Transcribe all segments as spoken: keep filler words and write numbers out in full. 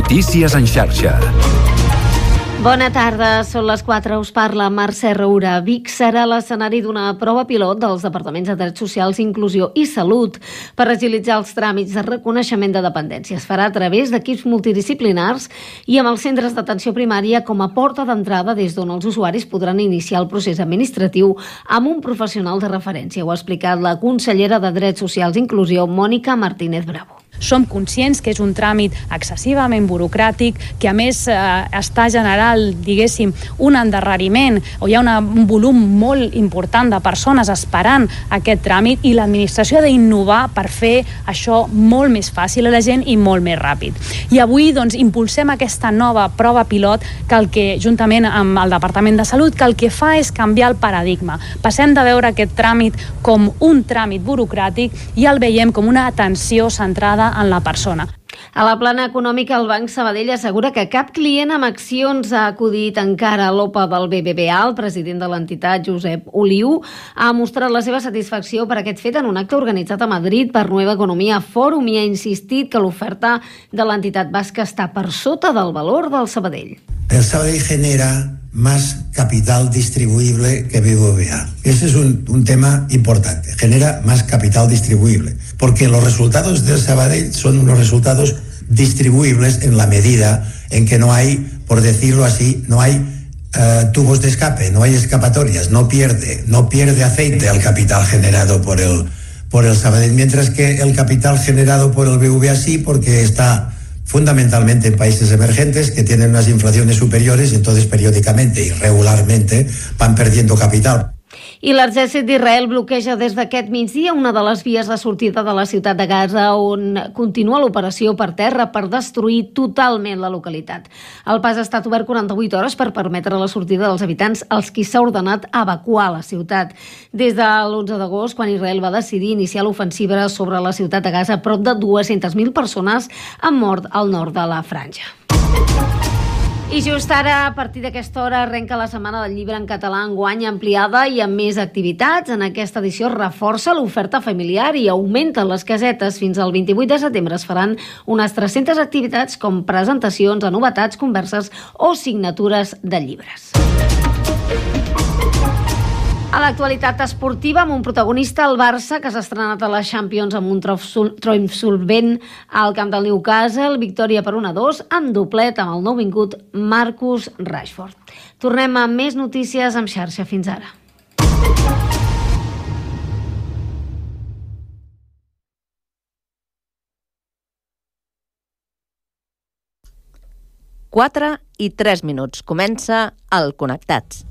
Notícies en xarxa. Bona tarda, són les quatre, us parla Mercè Roura. Vic serà l'escenari d'una prova pilot dels Departaments de Drets Socials, Inclusió i Salut per agilitzar els tràmits de reconeixement de dependència. Es farà a través d'equips multidisciplinars i amb els centres d'atenció primària com a porta d'entrada des d'on els usuaris podran iniciar el procés administratiu amb un professional de referència. Ho ha explicat la consellera de Drets Socials i Inclusió, Mònica Martínez Bravo. Som conscients que és un tràmit excessivament burocràtic, que a més eh, està generant, diguéssim, un endarreriment, o hi ha una, un volum molt important de persones esperant aquest tràmit, i l'administració ha d'innovar per fer això molt més fàcil a la gent i molt més ràpid. I avui doncs, impulsem aquesta nova prova pilot que el que, juntament amb el Departament de Salut, que el que fa és canviar el paradigma. Passem de veure aquest tràmit com un tràmit burocràtic i el veiem com una atenció centrada en la persona. A la plana econòmica, el Banc Sabadell assegura que cap client amb accions ha acudit encara a l'O P A del B B V A. El president de l'entitat, Josep Oliu, ha mostrat la seva satisfacció per aquest fet en un acte organitzat a Madrid per Nueva Economia Fòrum i ha insistit que l'oferta de l'entitat basca està per sota del valor del Sabadell. El Sabadell genera más capital distribuible que B B V A. Ese es un, un tema importante. Genera más capital distribuible. Porque los resultados del Sabadell son unos resultados distribuibles en la medida en que no hay, por decirlo así, no hay uh, tubos de escape, no hay escapatorias, no pierde, no pierde aceite el capital generado por el, por el Sabadell, mientras que el capital generado por el B B V A sí, porque está fundamentalmente en países emergentes que tienen unas inflaciones superiores y entonces periódicamente y regularmente van perdiendo capital. I l'exèrcit d'Israel bloqueja des d'aquest migdia una de les vies de sortida de la ciutat de Gaza on continua l'operació per terra per destruir totalment la localitat. El pas ha estat obert quaranta-vuit hores per permetre la sortida dels habitants als qui s'ha ordenat evacuar la ciutat. Des de l'onze d'agost, quan Israel va decidir iniciar l'ofensiva sobre la ciutat de Gaza, prop de dues-centes mil persones han mort al nord de la franja. I just ara, a partir d'aquesta hora, arrenca la Setmana del Llibre en català enguany ampliada i amb més activitats. En aquesta edició reforça l'oferta familiar i augmenten les casetes. Fins al vint-i-vuit de setembre es faran unes tres-centes activitats com presentacions de novetats, converses o signatures de llibres. A l'actualitat esportiva, amb un protagonista, el Barça, que s'ha estrenat a la Champions amb un triomf solvent al camp del Newcastle, victòria per un a dos, en doblet amb el nouvingut Marcus Rashford. Tornem amb més notícies en xarxa. Fins ara. quatre i tres minuts. Comença el Connectats.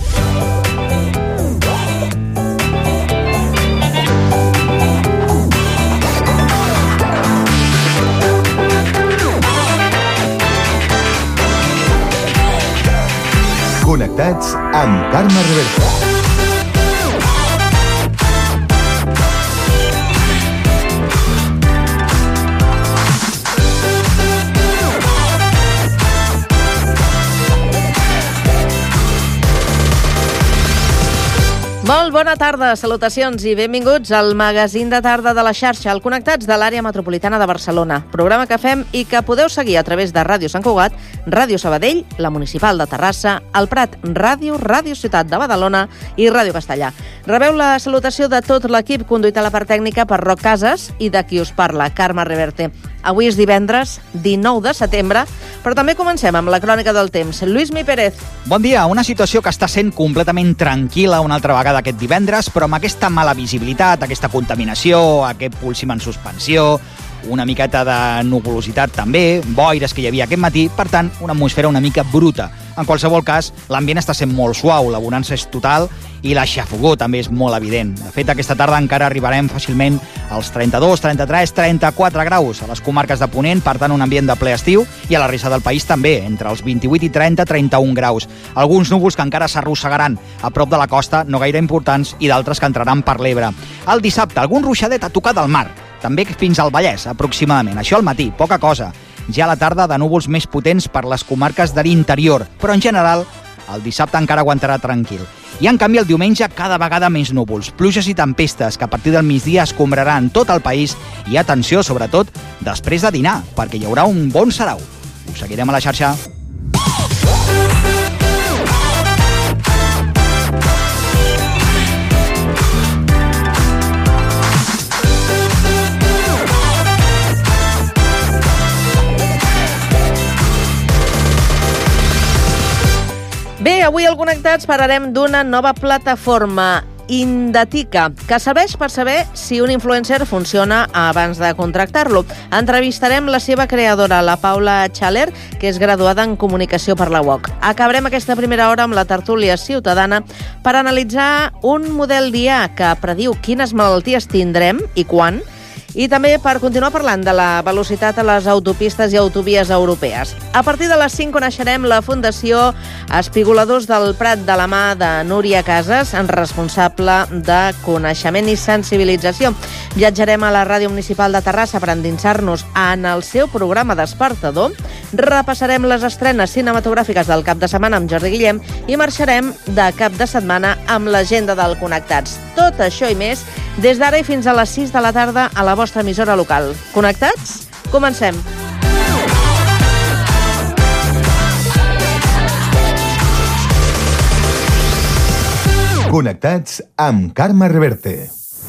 Connectats amb Carme Reversa. Molt bona tarda, salutacions i benvinguts al magazín de tarda de la xarxa, al Connectats de l'àrea metropolitana de Barcelona. Programa que fem i que podeu seguir a través de Ràdio Sant Cugat, Ràdio Sabadell, la Municipal de Terrassa, el Prat Ràdio, Ràdio Ciutat de Badalona i Ràdio Castellà. Rebeu la salutació de tot l'equip conduït a la part tècnica per Roc Casas i de qui us parla, Carme Reverte. Avui és divendres, dinou de setembre, però també comencem amb la crònica del temps. Lluís Mi Pérez. Bon dia. Una situació que està sent completament tranquil·la una altra vegada aquest divendres, però amb aquesta mala visibilitat, aquesta contaminació, aquest púlsim en suspensió, una miqueta de nuvolositat també, boires que hi havia aquest matí, per tant, una atmosfera una mica bruta. En qualsevol cas, l'ambient està sent molt suau, la bonança és total i la xafogó també és molt evident. De fet, aquesta tarda encara arribarem fàcilment als trenta-dos, trenta-tres, trenta-quatre graus a les comarques de Ponent, per tant, un ambient de ple estiu, i a la resta del país també, entre els vint-i-vuit i trenta, trenta-un graus. Alguns núvols que encara s'arrossegaran a prop de la costa, no gaire importants, i d'altres que entraran per l'Ebre. El dissabte, algun ruixadet a tocar del mar, també fins al Vallès, aproximadament. Això al matí, poca cosa. Ja a la tarda, de núvols més potents per les comarques de l'interior, però en general, el dissabte encara aguantarà tranquil. I en canvi, el diumenge, cada vegada més núvols, pluges i tempestes que a partir del migdia escombraran tot el país i atenció, sobretot, després de dinar, perquè hi haurà un bon sarau. Us seguirem a la xarxa. Bé, avui al Connectats parlarem d'una nova plataforma, Indatica, que serveix per saber si un influencer funciona abans de contractar-lo. Entrevistarem la seva creadora, la Paula Chaler, que és graduada en Comunicació per la U O C. Acabarem aquesta primera hora amb la tertúlia ciutadana per analitzar un model d'I A que prediu quines malalties tindrem i quan, i també per continuar parlant de la velocitat a les autopistes i autovies europees. A partir de les cinc coneixerem la Fundació Espigoladors del Prat de la mà de Núria Casas, responsable de coneixement i sensibilització. Viatjarem a la Ràdio Municipal de Terrassa per endinsar-nos en el seu programa despertador. Repassarem les estrenes cinematogràfiques del cap de setmana amb Jordi Guillem i marxarem de cap de setmana amb l'agenda del Connectats. Tot això i més des d'ara i fins a les sis de la tarda a la vostra emissora local. Connectats? Comencem! Connectats amb Carme Reverte.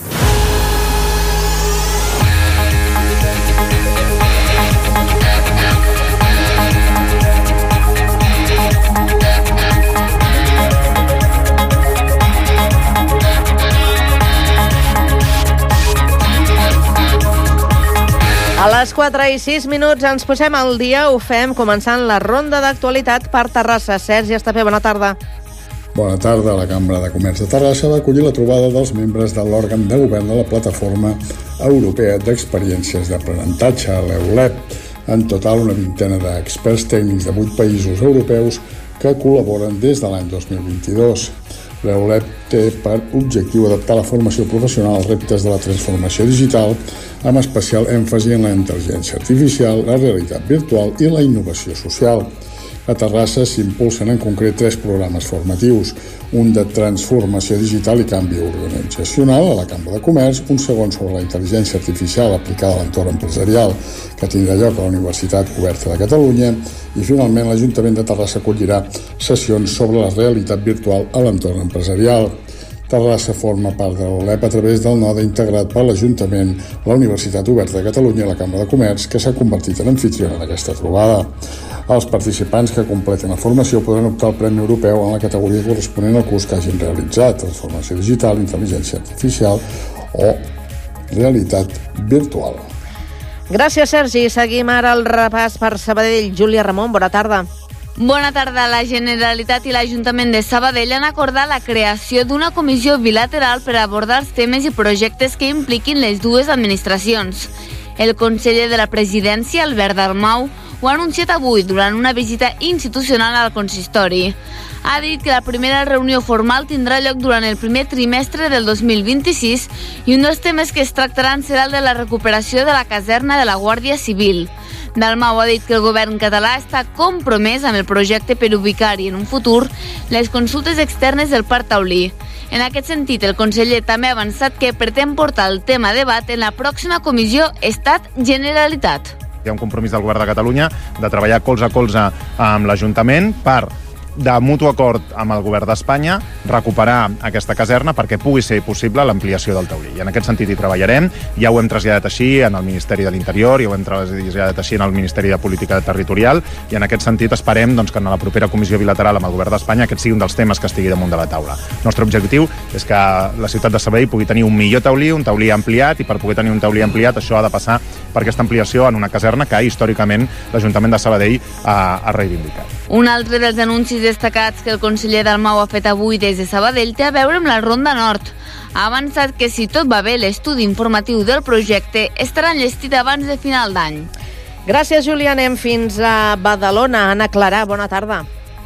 A les quatre i sis minuts ens posem al dia, ho fem començant la ronda d'actualitat per Terrassa. Sergi Estapé, bona tarda. Bona tarda. La Cambra de Comerç de Terrassa va acollir la trobada dels membres de l'òrgan de govern de la Plataforma Europea d'Experiències d'Aprenentatge, l'EULEP. En total, una vintena d'experts tècnics de vuit països europeus que col·laboren des de l'any dos mil vint-i-dos. L'EULEP té per objectiu adaptar la formació professional als reptes de la transformació digital, amb especial èmfasi en la intel·ligència artificial, la realitat virtual i la innovació social. A Terrassa s'impulsen en concret tres programes formatius, un de transformació digital i canvi organitzacional a la Cambra de Comerç, un segon sobre la intel·ligència artificial aplicada a l'entorn empresarial, que tindrà lloc a la Universitat Oberta de Catalunya, i finalment l'Ajuntament de Terrassa acollirà sessions sobre la realitat virtual a l'entorn empresarial. Terrassa forma part de l'EULEP a través del node integrat per l'Ajuntament, la Universitat Oberta de Catalunya i la Cambra de Comerç, que s'ha convertit en anfitriona d'aquesta trobada. Els participants que completen la formació podran optar al Premi Europeu en la categoria corresponent al curs que hagin realitzat, transformació digital, intel·ligència artificial o realitat virtual. Gràcies, Sergi. Seguim ara el repàs per Sabadell. Júlia Ramon, bona tarda. Bona tarda. La Generalitat i l'Ajuntament de Sabadell han acordat la creació d'una comissió bilateral per abordar els temes i projectes que impliquin les dues administracions. El conseller de la Presidència, Albert Dalmau, ho ha anunciat avui durant una visita institucional al consistori. Ha dit que la primera reunió formal tindrà lloc durant el primer trimestre del dos mil vint-i-sis i un dels temes que es tractaran serà el de la recuperació de la caserna de la Guàrdia Civil. Dalmau ha dit que el govern català està compromès amb el projecte per ubicar-hi en un futur les consultes externes del Parc Taulí. En aquest sentit, el conseller també ha avançat que pretén portar el tema a debat en la pròxima comissió Estat-Generalitat. Hi ha un compromís del govern de Catalunya de treballar colze a colze amb l'Ajuntament per, de mutu acord amb el govern d'Espanya, recuperar aquesta caserna perquè pugui ser possible l'ampliació del taulí. I en aquest sentit hi treballarem. Ja ho hem traslladat així en el Ministeri de l'Interior, ja ho hem traslladat així en el Ministeri de Política Territorial, i en aquest sentit esperem doncs, que en la propera comissió bilateral amb el govern d'Espanya aquest sigui un dels temes que estigui damunt de la taula. El nostre objectiu és que la ciutat de Sabadell pugui tenir un millor taulí, un taulí ampliat, i per poder tenir un taulí ampliat això ha de passar per aquesta ampliació en una caserna que històricament l'Ajuntament de Sabadell ha, ha reivindicat. Un altre dels anuncis destacats que el conseller Dalmau ha fet avui des de Sabadell té a veure amb la Ronda Nord. Ha avançat que si tot va bé, l'estudi informatiu del projecte estarà enllestit abans de final d'any. Gràcies, Júlia. Anem fins a Badalona. Anna Clarà, bona tarda.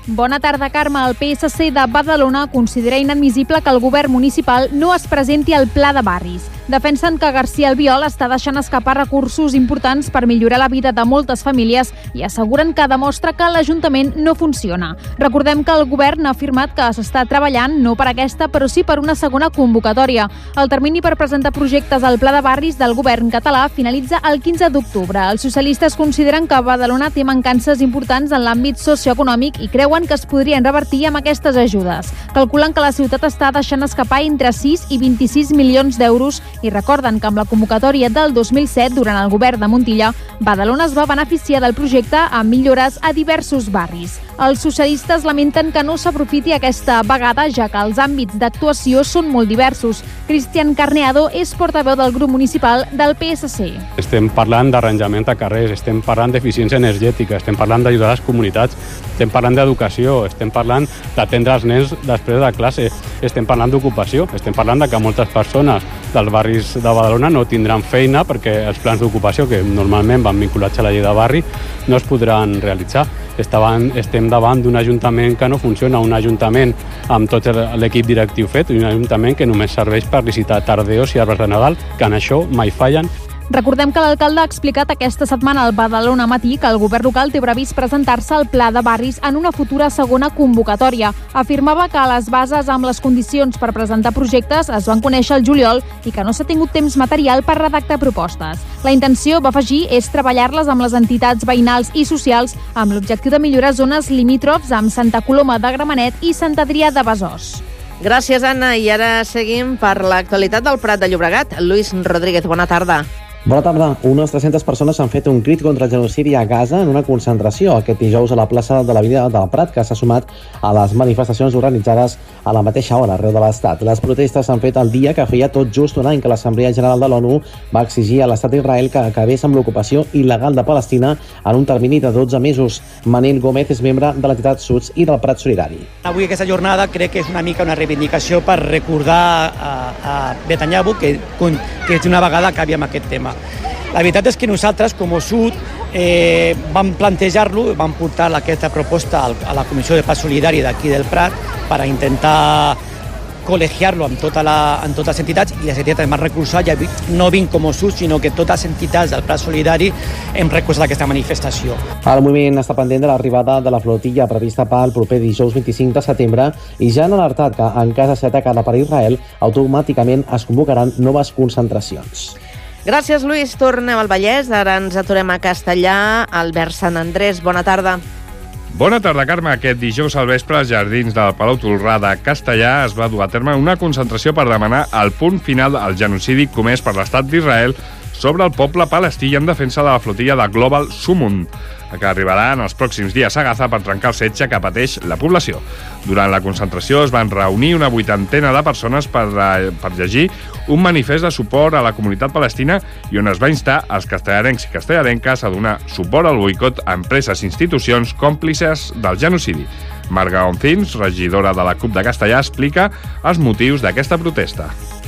Bona tarda, Carme. El P S C de Badalona considera inadmissible que el govern municipal no es presenti al Pla de Barris. Defensen que García Albiol està deixant escapar recursos importants per millorar la vida de moltes famílies i asseguren que demostra que l'Ajuntament no funciona. Recordem que el govern ha afirmat que s'està treballant no per aquesta, però sí per una segona convocatòria. El termini per presentar projectes al Pla de Barris del govern català finalitza el quinze d'octubre. Els socialistes consideren que Badalona té mancances importants en l'àmbit socioeconòmic i creuen que es podrien revertir amb aquestes ajudes. Calculen que la ciutat està deixant escapar entre sis i vint-i-sis milions d'euros i recorden que amb la convocatòria del dos mil set, durant el govern de Montilla, Badalona es va beneficiar del projecte amb millores a diversos barris. Els socialistes lamenten que no s'aprofiti aquesta vegada, ja que els àmbits d'actuació són molt diversos. Cristian Carneado és portaveu del grup municipal del P S C. Estem parlant d'arranjament a carrers, estem parlant d'eficiència energètica, estem parlant d'ajudar les comunitats, estem parlant d'educació, estem parlant d'atendre els nens després de classe, estem parlant d'ocupació, estem parlant de que moltes persones dels barris de Badalona no tindran feina perquè els plans d'ocupació, que normalment van vinculats a la llei de barri, no es podran realitzar. Estaven, estem davant d'un ajuntament que no funciona, un ajuntament amb tot l'equip directiu fet i un ajuntament que només serveix per licitar tardeos i arbres de Nadal, que en això mai fallen. Recordem que l'alcalde ha explicat aquesta setmana al Badalona Matí que el govern local té previst presentar-se al Pla de Barris en una futura segona convocatòria. Afirmava que les bases amb les condicions per presentar projectes es van conèixer al juliol i que no s'ha tingut temps material per redactar propostes. La intenció, va afegir, és treballar-les amb les entitats veïnals i socials amb l'objectiu de millorar zones limítrofs amb Santa Coloma de Gramenet i Sant Adrià de Besòs. Gràcies, Anna. I ara seguim per l'actualitat del Prat de Llobregat. Lluís Rodríguez, bona tarda. Bona tarda. Unes tres-centes persones han fet un crit contra el genocidi a Gaza en una concentració aquest dijous a la plaça de la Vila del Prat, que s'ha sumat a les manifestacions organitzades a la mateixa hora arreu de l'Estat. Les protestes s'han fet el dia que feia tot just un any que l'Assemblea General de l'ONU va exigir a l'Estat d'Israel que acabés amb l'ocupació il·legal de Palestina en un termini de dotze mesos. Manil Gómez és membre de l'entitat Suds i del Prat Solidari. Avui aquesta jornada crec que és una mica una reivindicació per recordar a, a Netanyahu que, que una vegada acabi amb aquest tema. La veritat és que nosaltres, com a Sud, eh, vam plantejar-lo, vam portar aquesta proposta a la Comissió de Paz Solidari d'aquí del Prat per intentar col·legiar-lo amb, tota la, amb totes les entitats i les entitats m'han recolzat, ja no vinc com a Sud, sinó que totes les entitats del Prat Solidari hem recolzat aquesta manifestació. El moviment està pendent de l'arribada de la flotilla prevista pel proper dijous vint-i-cinc de setembre i ja han alertat que en cas de ser atacada per Israel automàticament es convocaran noves concentracions. Gràcies, Lluís. Tornem al Vallès. Ara ens aturem a Castellà. Albert Sant Andrés, bona tarda. Bona tarda, Carme. Aquest dijous al vespre, als jardins del Palau Tolrà de Castellà, es va dur a terme una concentració per demanar el punt final al genocidi comès per l'estat d'Israel sobre el poble palestí i en defensa de la flotilla de Global Sumund, que arribarà en els pròxims dies a Gaza per trencar el setge que pateix la població. Durant la concentració es van reunir una vuitantena de persones per, per llegir un manifest de suport a la comunitat palestina i on es va instar als castellarencs i castellarenques a donar suport al boicot a empreses i institucions còmplices del genocidi. Marga Oncins, regidora de la C U P de Castellà, explica els motius d'aquesta protesta.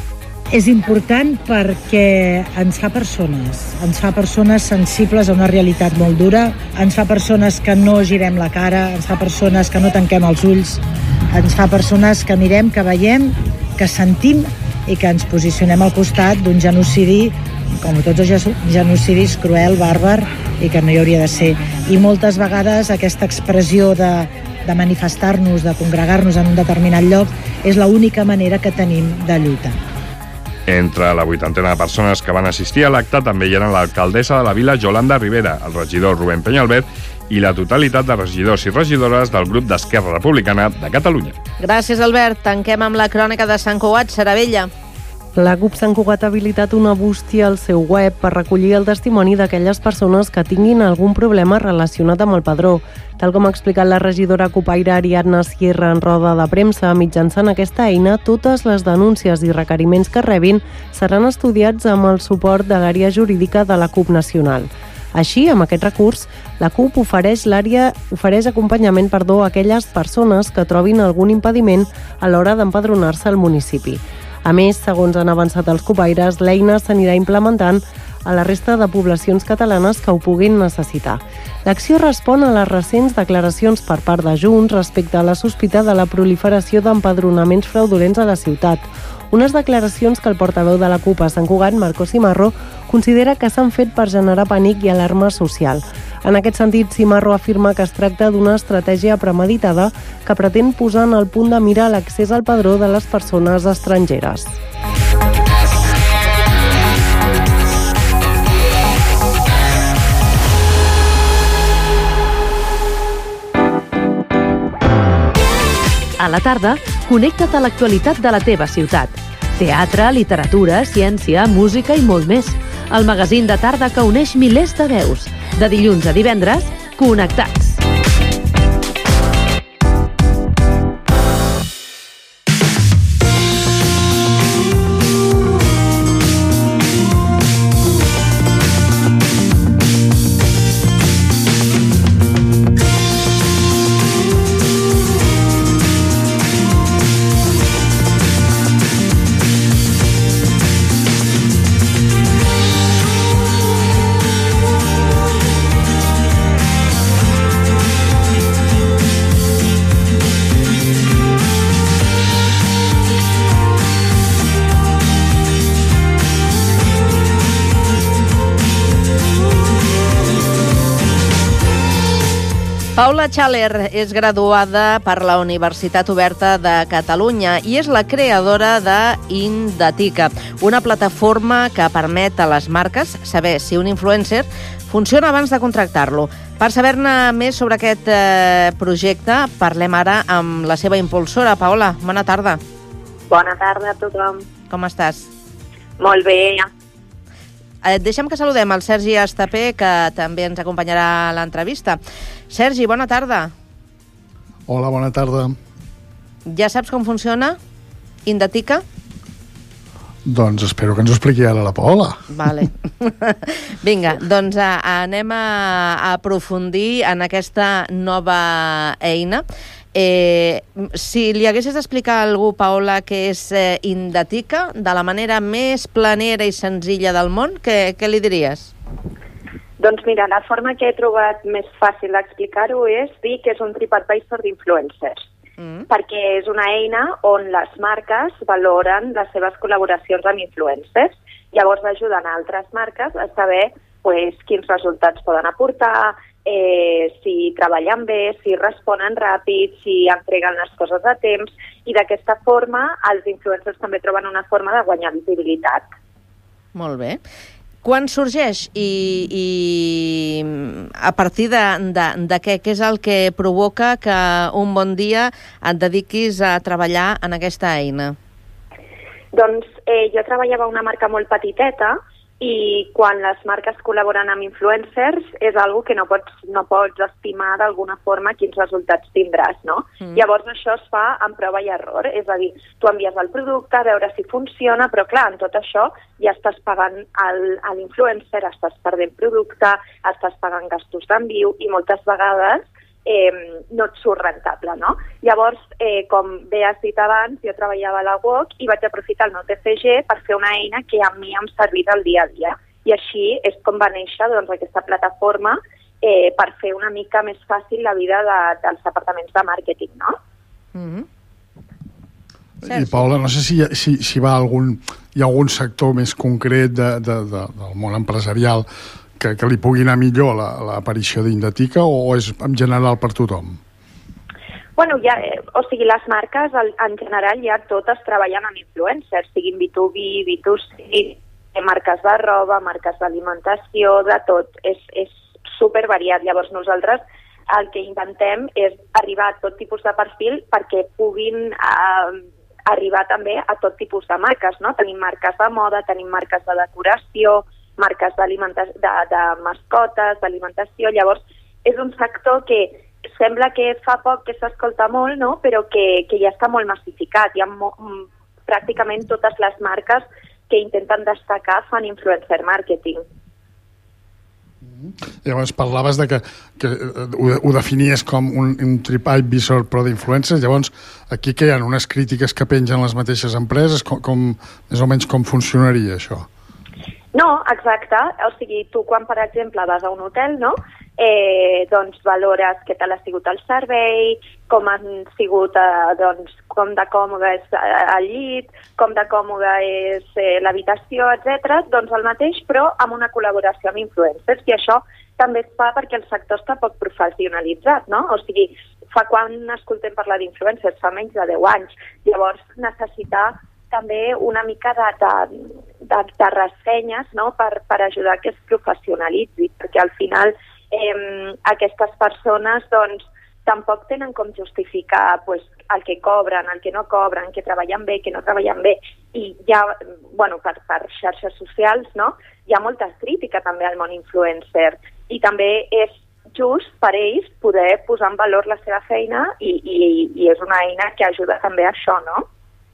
És important perquè ens fa persones, ens fa persones sensibles a una realitat molt dura, ens fa persones que no girem la cara, ens fa persones que no tanquem els ulls, ens fa persones que mirem, que veiem, que sentim i que ens posicionem al costat d'un genocidi, com tots els genocidis, cruel, bàrbar i que no hi hauria de ser. I moltes vegades aquesta expressió de, de manifestar-nos, de congregar-nos en un determinat lloc, és l'única manera que tenim de lluitar. Entre la vuitantena de persones que van assistir a l'acte també hi eren l'alcaldessa de la vila, Yolanda Rivera, el regidor Rubén Peñalbert i la totalitat de regidors i regidores del grup d'Esquerra Republicana de Catalunya. Gràcies, Albert. Tanquem amb la crònica de Sant Cugat, Saravella. La C U P Sant Cugat ha habilitat una bústia al seu web per recollir el testimoni d'aquelles persones que tinguin algun problema relacionat amb el padró. Tal com ha explicat la regidora cupaire Ariadna Sierra en roda de premsa, mitjançant aquesta eina, totes les denúncies i requeriments que rebin seran estudiats amb el suport de l'àrea jurídica de la C U P nacional. Així, amb aquest recurs, la C U P ofereix, l'àrea, ofereix acompanyament perdó, a aquelles persones que trobin algun impediment a l'hora d'empadronar-se al municipi. A més, segons han avançat els cupaires, l'eina s'anirà implementant a la resta de poblacions catalanes que ho puguin necessitar. L'acció respon a les recents declaracions per part de Junts respecte a la sospita de la proliferació d'empadronaments fraudulents a la ciutat. Unes declaracions que el portaveu de la CUP a Sant Cugat, Marco Cimarro, considera que s'han fet per generar pànic i alarma social. En aquest sentit, Cimarro afirma que es tracta d'una estratègia premeditada que pretén posar en el punt de mira l'accés al padró de les persones estrangeres. A la tarda, connecta't a l'actualitat de la teva ciutat. Teatre, literatura, ciència, música i molt més. El magazín de tarda que uneix milers de veus. De dilluns a divendres, Connectats. Paula Schaller és graduada per la Universitat Oberta de Catalunya i és la creadora de Indatica, una plataforma que permet a les marques saber si un influencer funciona abans de contractar-lo. Per saber-ne més sobre aquest eh, projecte, parlem ara amb la seva impulsora. Paula, bona tarda. Bona tarda a tothom. Com estàs? Molt bé. Eh, deixa'm que saludem el Sergi Estapé, que també ens acompanyarà a l'entrevista. Sergi, bona tarda. Hola, bona tarda. Ja saps com funciona Indatica? Doncs espero que ens ho expliqui ara la Paula. Vale. Vinga, doncs a, anem a, a aprofundir en aquesta nova eina. Eh, si li haguessis d'explicar a algú, Paula, què és eh, Indatica, de la manera més planera i senzilla del món, què, què li diries? Doncs mira, la forma que he trobat més fàcil d'explicar-ho és dir que és un TripAdvisor d'influencers, mm. perquè és una eina on les marques valoren les seves col·laboracions amb influencers. Llavors ajuden a altres marques a saber pues, quins resultats poden aportar, eh, si treballen bé, si responen ràpid, si entreguen les coses a temps, i d'aquesta forma els influencers també troben una forma de guanyar visibilitat. Molt bé. Quan sorgeix i, i a partir de, de, de què? Què és el que provoca que un bon dia et dediquis a treballar en aquesta eina? Doncs eh, jo treballava a una marca molt petiteta i quan les marques col·laboren amb influencers és algo que no pots, no pots estimar d'alguna forma quins resultats tindràs, no? Mm. Llavors això es fa amb prova i error, és a dir, tu envies el producte a veure si funciona, però clar, en tot això ja estàs pagant al, a l'influencer, estàs perdent producte, estàs pagant gastos d'enviu i moltes vegades eh, no et surt rentable, no? Llavors, eh, com bé has dit abans, jo treballava a la U O C i vaig aprofitar el meu T C G per fer una eina que a mi em servís al dia a dia. I així és com va néixer doncs, aquesta plataforma eh, per fer una mica més fàcil la vida de, dels departaments de màrqueting, no? Mm-hmm. I Paula, no sé si, si, si va algun, hi ha algun sector més concret de, de, de, del món empresarial que, que li pugui anar millor l'aparició d'Indatica o és en general per tothom? Bueno, ja, o sigui, les marques en general ja totes treballen amb influencers, siguin B dos B, B dos C, marques de roba, marques d'alimentació, de tot. És, és supervariat. Llavors nosaltres el que intentem és arribar a tot tipus de perfil perquè puguin eh, arribar també a tot tipus de marques, no? Tenim marques de moda, tenim marques de decoració, marques de, de mascotes, d'alimentació. Llavors és un sector que sembla que fa poc que s'escolta molt, no? Però que, que ja està molt massificat. Hi ha mo pràcticament totes les marques que intenten destacar fan influencer marketing. Llavors parlaves de que, que ho, ho definies com un, un TripAdvisor però d'influencers. Llavors aquí que hi ha unes crítiques que pengen les mateixes empreses, com, com, més o menys com funcionaria això? No, exacte. O sigui, tu quan, per exemple, vas a un hotel, no? Eh, doncs valores què tal ha sigut el servei, com han sigut, eh, doncs, com de còmode és el llit, com de còmode és eh, l'habitació, etcètera. Doncs el mateix, però amb una col·laboració amb influencers. I això també es fa perquè el sector està poc professionalitzat, no? O sigui, fa quan escoltem parlar d'influencers? Fa menys de deu anys. Llavors, necessitar també una mica de, de, de, de ressenyes, no? per, per ajudar que es professionalitzi, perquè al final eh, aquestes persones doncs, tampoc tenen com justificar pues, el que cobren, el que no cobren, que treballen bé, que no treballen bé, i ja, bueno, per, per xarxes socials, no? Hi ha molta crítica també al món influencer, i també és just per ells poder posar en valor la seva feina i, i, i és una eina que ajuda també a això, no?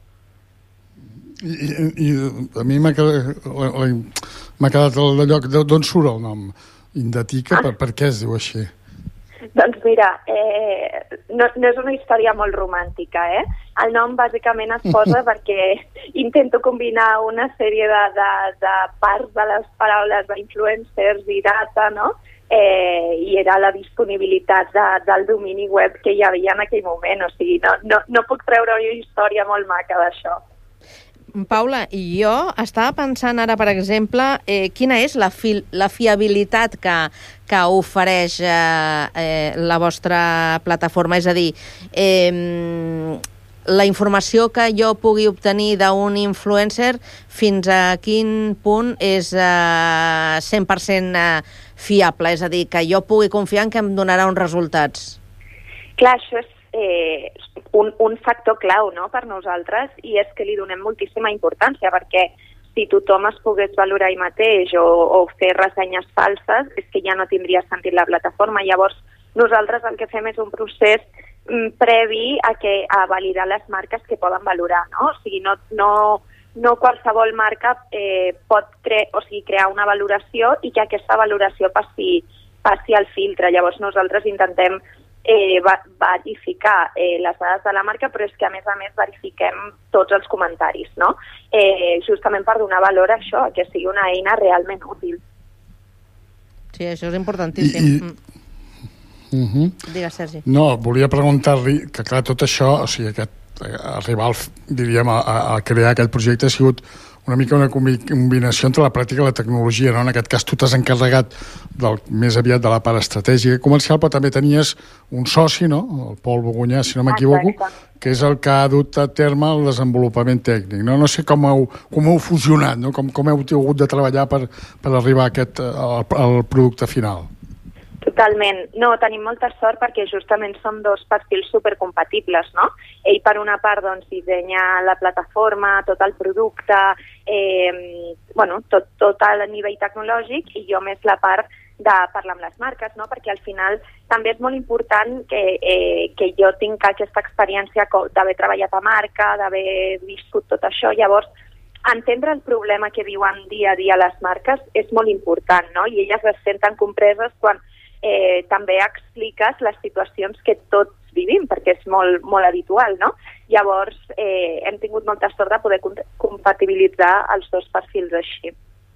I, i, i a mi m'ha quedat, m'ha quedat el lloc d'on surt el nom Indatica, ah. per, per què es diu així? Doncs mira, eh, no, no és una història molt romàntica, eh? El nom bàsicament es posa perquè intento combinar una sèrie de, de, de parts de les paraules d'influencers i data, no? Eh, i era la disponibilitat de, del domini web que hi havia en aquell moment, o sigui, no, no, no puc treure una història molt maca d'això. Paula, jo estava pensant ara, per exemple, eh, quina és la, fi, la fiabilitat que, que ofereix eh, eh, la vostra plataforma, és a dir, eh, la informació que jo pugui obtenir d'un influencer, fins a quin punt és eh, cent per cent fiable, és a dir, que jo pugui confiar en que em donarà uns resultats. Clar, això és eh, un, un factor clau, no?, per nosaltres, i és que li donem moltíssima importància, perquè si tothom es pogués valorar ell mateix o, o fer ressenyes falses, és que ja no tindria sentit la plataforma. Llavors, nosaltres el que fem és un procés mm, previ a, que, a validar les marques que poden valorar, no? O sigui, no, no, no qualsevol marca eh, pot cre o sigui, crear una valoració i que aquesta valoració passi, passi al filtre. Llavors, nosaltres intentem Eh, va, verificar eh, les dades de la marca, però és que a més a més verifiquem tots els comentaris, no? Eh, justament per donar valor a això, que sigui una eina realment útil. Sí, això és importantíssim. I, i... Uh -huh. Digues, Sergi. No, volia preguntar-li que, clar, tot això, o sigui, aquest, arribar, al, diríem, a, a crear aquest projecte ha sigut una mica una combinació entre la pràctica i la tecnologia, no? En aquest cas tu t'has encarregat del, més aviat de la part estratègica i comercial, però també tenies un soci, no?, el Pol Bogunyà, si no m'equivoco, que és el que ha dut a terme el desenvolupament tècnic. No, no sé com heu, com heu fusionat, no? com, com heu hagut de treballar per, per arribar a aquest, al, al producte final. Totalment. No, tenim molta sort perquè justament som dos perfils supercompatibles, no? Ell, per una part, doncs, dissenya la plataforma, tot el producte, eh, bueno, tot, tot a nivell tecnològic, i jo més la part de parlar amb les marques, no? Perquè al final també és molt important que, eh, que jo tinc aquesta experiència d'haver treballat a marca, d'haver viscut tot això. Llavors, entendre el problema que viuen dia a dia les marques és molt important, no? I elles es senten compreses quan Eh, també expliques les situacions que tots vivim, perquè és molt, molt habitual, no? Llavors, eh, hem tingut molta sort de poder compatibilitzar els dos perfils així.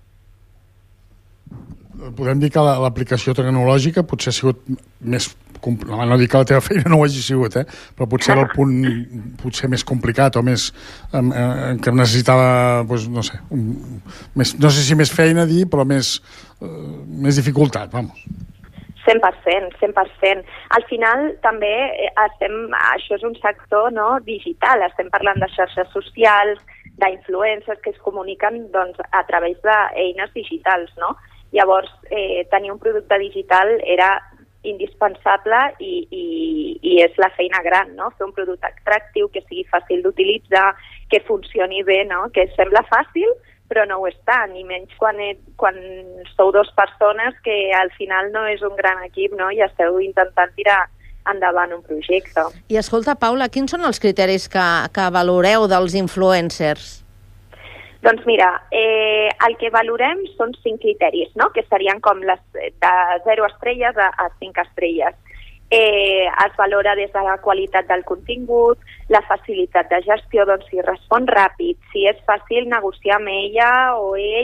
Podem dir que l'aplicació tecnològica potser ha sigut més... No, no dic que la teva feina no ho hagi sigut, eh? Però potser era el punt potser més complicat o més... Eh, que necessitava, doncs, no sé, un, més, no sé si més feina a dir, però més, eh, més dificultat, vamos. cent per cent, cent per cent. Al final també estem, això és un sector, no, digital, estem parlant de xarxes socials, d'influencers que es comuniquen, doncs, a través d'eines digitals, no? Llavors, eh, tenir un producte digital era indispensable i, i, i és la feina gran, no? Fer un producte atractiu, que sigui fàcil d'utilitzar, que funcioni bé, no? Que sembla fàcil, però no ho és tant, i menys quan, he, quan sou dues persones que al final no és un gran equip, no? I esteu intentant tirar endavant un projecte. I escolta, Paula, quins són els criteris que, que valoreu dels influencers? Doncs mira, eh, el que valorem són cinc criteris, no? Que serien com les de zero estrelles a, a cinc estrelles. Eh, es valora des de la qualitat del contingut, la facilitat de gestió, doncs si respon ràpid, si és fàcil negociar amb ella o ell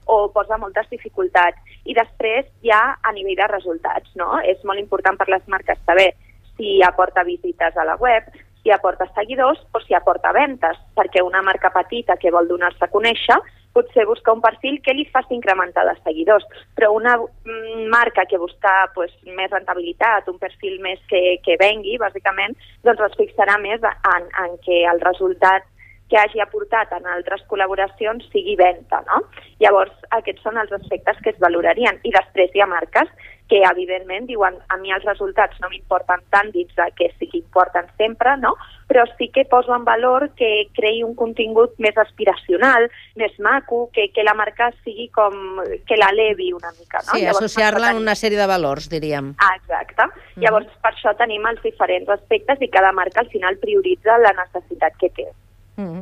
o posa moltes dificultats. I després ja a nivell de resultats, no? És molt important per les marques saber si aporta visites a la web, si aporta seguidors o si aporta ventes, perquè una marca petita que vol donar-se a conèixer potser busca un perfil que li faci incrementar de seguidors, però una mm, marca que busca pues, més rentabilitat, un perfil més que, que vengui, bàsicament, doncs es fixarà més en, en que el resultat que hagi aportat en altres col·laboracions sigui venda, no? Llavors, aquests són els aspectes que es valorarien. I després hi ha marques que, evidentment, diuen a mi els resultats no m'importen tant dins de que sí que importen sempre, no? Però sí que poso en valor que creï un contingut més aspiracional, més maco, que, que la marca sigui com... que l'elevi una mica, no? Sí, associar-la a una sèrie de valors, diríem. Ah, exacte. Mm. Llavors, per això tenim els diferents aspectes i cada marca al final prioritza la necessitat que té. Mm.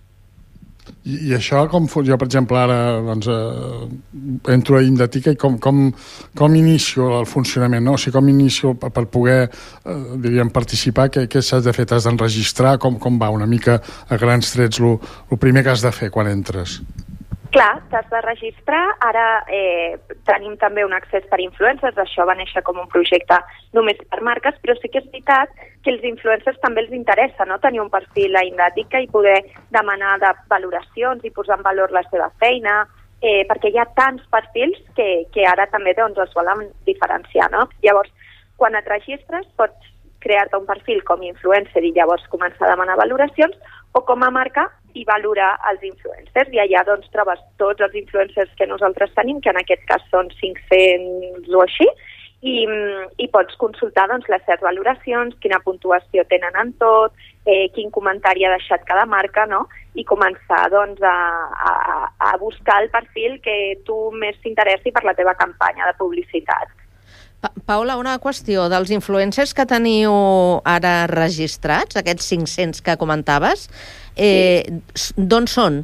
I, I això, com jo, per exemple, ara doncs, eh, entro a Indatica i com, com, com inicio el funcionament, no? O sigui, com inicio per, per poder, eh, diríem, participar, què, què s'has de fer? T'has d'enregistrar? Com, com va una mica a grans trets el primer que has de fer quan entres? Clar, t'has de registrar. Ara eh, tenim també un accés per influencers, això va néixer com un projecte només per marques, però sí que és veritat que els influencers també els interessa, no? Tenir un perfil a Indatica i poder demanar de valoracions i posar en valor la seva feina, eh, perquè hi ha tants perfils que, que ara també doncs, es volen diferenciar, no? Llavors, quan et registres, pots crear-te un perfil com a influencer i llavors començar a demanar valoracions, o com a marca i valorar els influencers. I allà doncs trobes tots els influencers que nosaltres tenim, que en aquest cas són cinc-cents o així, i, i pots consultar doncs, les seves valoracions, quina puntuació tenen en tot, eh, quin comentari ha deixat cada marca, no? I començar doncs, a, a, a buscar el perfil que tu més t'interessi per la teva campanya de publicitat. Pa Paula, una qüestió. Dels influencers que teniu ara registrats, aquests cinc-cents que comentaves, eh, sí. D'on són?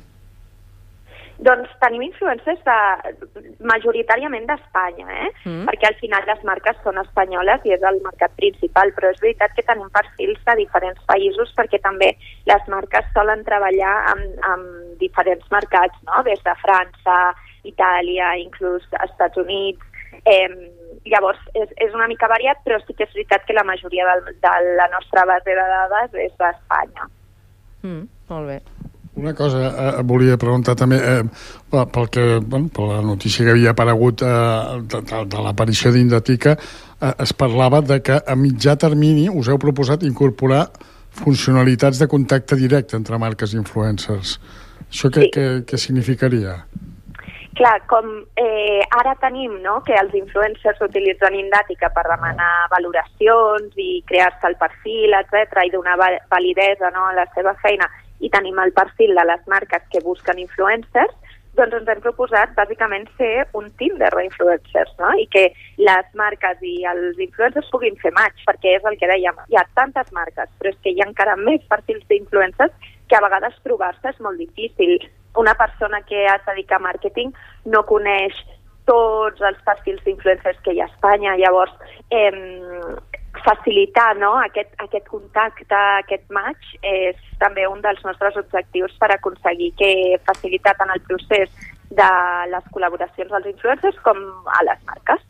Doncs tenim influencers de, majoritàriament d'Espanya, eh? Mm. Perquè al final les marques són espanyoles i és el mercat principal, però és veritat que tenim perfils de diferents països perquè també les marques solen treballar amb, amb diferents mercats, no? Des de França, Itàlia, inclús Estats Units. Eh, llavors, és, és una mica variat, però sí que és veritat que la majoria de, de la nostra base de dades és d'Espanya. Mm, molt bé. Una cosa, eh, volia preguntar també, eh, pel que, bueno, per la notícia que havia aparegut eh, de, de, de l'aparició d'Indatica, eh, es parlava de que a mitjà termini us heu proposat incorporar funcionalitats de contacte directe entre marques i influencers. Això què, sí. què, què significaria? Clar, com eh, ara tenim, no?, que els influencers utilitzen Indatica per demanar valoracions i crear-se el perfil, etcètera, i donar validesa, no?, a la seva feina, i tenim el perfil de les marques que busquen influencers, doncs ens hem proposat bàsicament fer un Tinder d'influencers, no?, i que les marques i els influencers puguin fer match, perquè és el que dèiem, hi ha tantes marques, però és que hi ha encara més perfils d'influencers que a vegades trobar-se és molt difícil. Una persona que es dedica a màrqueting no coneix tots els perfils d'influencers que hi ha a Espanya, llavors eh, facilitar, no?, aquest, aquest contacte, aquest match, és també un dels nostres objectius per aconseguir que facilitar tant el procés de les col·laboracions dels influencers com a les marques.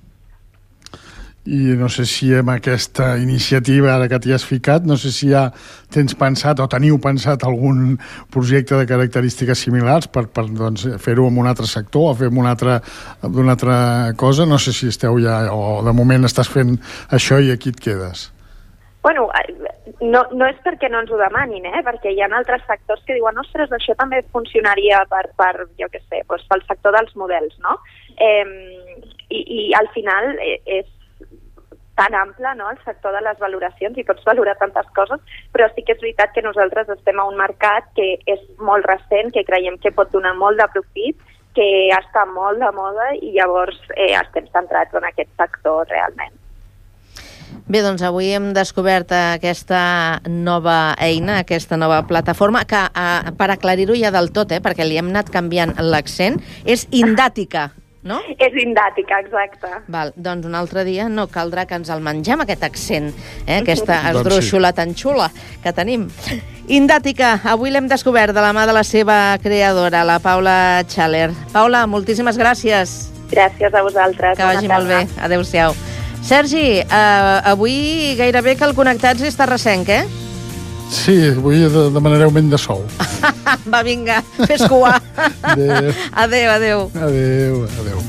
I no sé si amb aquesta iniciativa ara que t'hi has ficat, no sé si ja tens pensat o teniu pensat algun projecte de característiques similars per, per doncs, fer-ho en un altre sector o fer-ho una altra, d'una altra cosa. No sé si esteu ja, o de moment estàs fent això i aquí et quedes. Bueno, no, no és perquè no ens ho demanin, eh? Perquè hi ha altres sectors que diuen ostres, això també funcionaria per, per jo què sé, doncs pel sector dels models, no? Eh, i, I al final és tan ample, no?, el sector de les valoracions, i pots valorar tantes coses, però sí que és veritat que nosaltres estem a un mercat que és molt recent, que creiem que pot donar molt de profit, que està molt de moda i llavors eh, estem centrats en aquest sector realment. Bé, doncs avui hem descobert aquesta nova eina, aquesta nova plataforma, que eh, per aclarir-ho ja del tot, eh, perquè li hem anat canviant l'accent, és Indatica. no? És indàtica, exacte. Val, doncs un altre dia no caldrà que ens el mengem, aquest accent, eh? Aquesta esdrúixola tan xula que tenim. Indàtica, avui l'hem descobert de la mà de la seva creadora, la Paula Schaller. Paula, moltíssimes gràcies. Gràcies a vosaltres. Que vagi molt bé. Adéu-siau. Sergi, eh, avui gairebé que el Connectats està recenc, eh? Sí, avui de, de manera augment de sou. Va, vinga, fes cua. Adéu. Adéu, adéu. Adéu, adéu.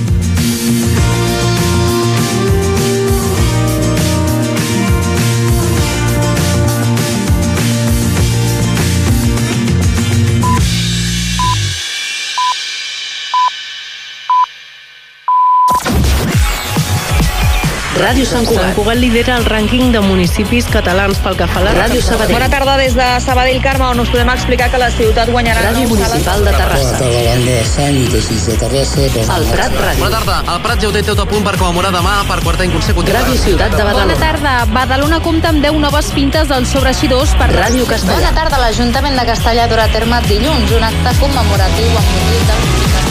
Ràdio Sant Cugat. Sant Cugat lidera el rànquing de municipis catalans pel que fa a la Ràdio Sabadell. Bona tarda des de Sabadell, Carme, on us podem explicar que la ciutat guanyarà... Ràdio Municipal de Terrassa. Bona tarda, l'Angle de Sant i Teixits de Terrassa. El Prat Ràdio. Bona tarda, el Prat ja ho té tot a punt per commemorar demà per quart any consecutiu. Ràdio Ciutat de Badalona. Bona tarda, Badalona compta amb deu noves fintes dels sobreeixidors per Ràdio Castellà. Bona tarda, l'Ajuntament de Castellà durà a terme dilluns un acte commemoratiu amb motiu del...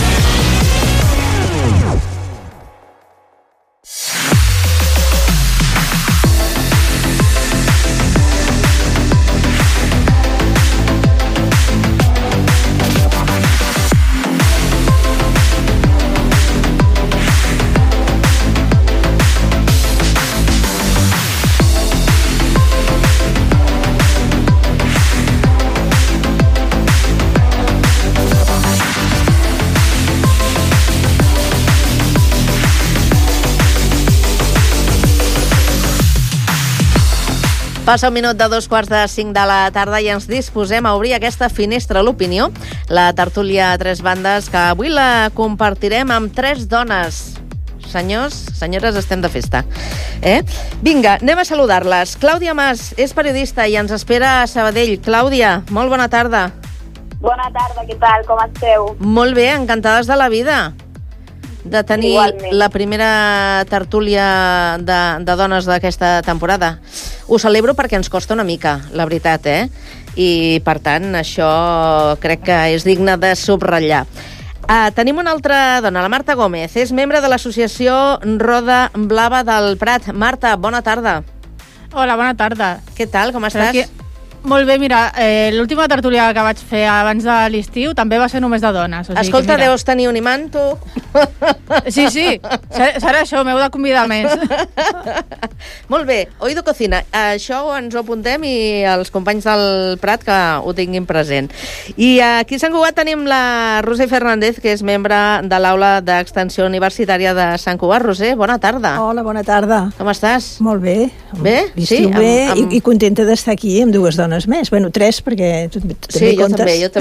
Passa un minut de dos quarts de cinc de la tarda i ens disposem a obrir aquesta finestra a l'opinió, la tertúlia a tres bandes, que avui la compartirem amb tres dones. Senyors, senyores, estem de festa. Eh? Vinga, anem a saludar-les. Clàudia Mas és periodista i ens espera a Sabadell. Clàudia, molt bona tarda. Bona tarda, què tal? Com esteu? Molt bé, encantades de la vida de tenir Igualment. La primera tertúlia de, de dones d'aquesta temporada. Ho celebro perquè ens costa una mica, la veritat, eh? I, per tant, això crec que és digne de subratllar. Uh, tenim una altra dona, la Marta Gómez. És membre de l'associació Roda Blava del Prat. Marta, bona tarda. Hola, bona tarda. Què tal, com estàs? Aquí... Molt bé, mira, eh, l'última tertúlia que vaig fer abans de l'estiu també va ser només de dones. O sigui Escolta, que, deus tenir un imant, tu? Sí, sí, serà això, m'heu de convidar més. Molt bé, Oído Cocina, això ens ho apuntem i els companys del Prat que ho tinguin present. I aquí a Sant Cugat tenim la Roser Fernández, que és membre de l'Aula d'Extensió Universitària de Sant Cugat. Roser, bona tarda. Hola, bona tarda. Com estàs? Molt bé. Bé? Sí, amb, bé amb... I, i contenta d'estar aquí amb dues dones més. Bueno, tres, perquè tu, tu sí, també jo comptes. també, jo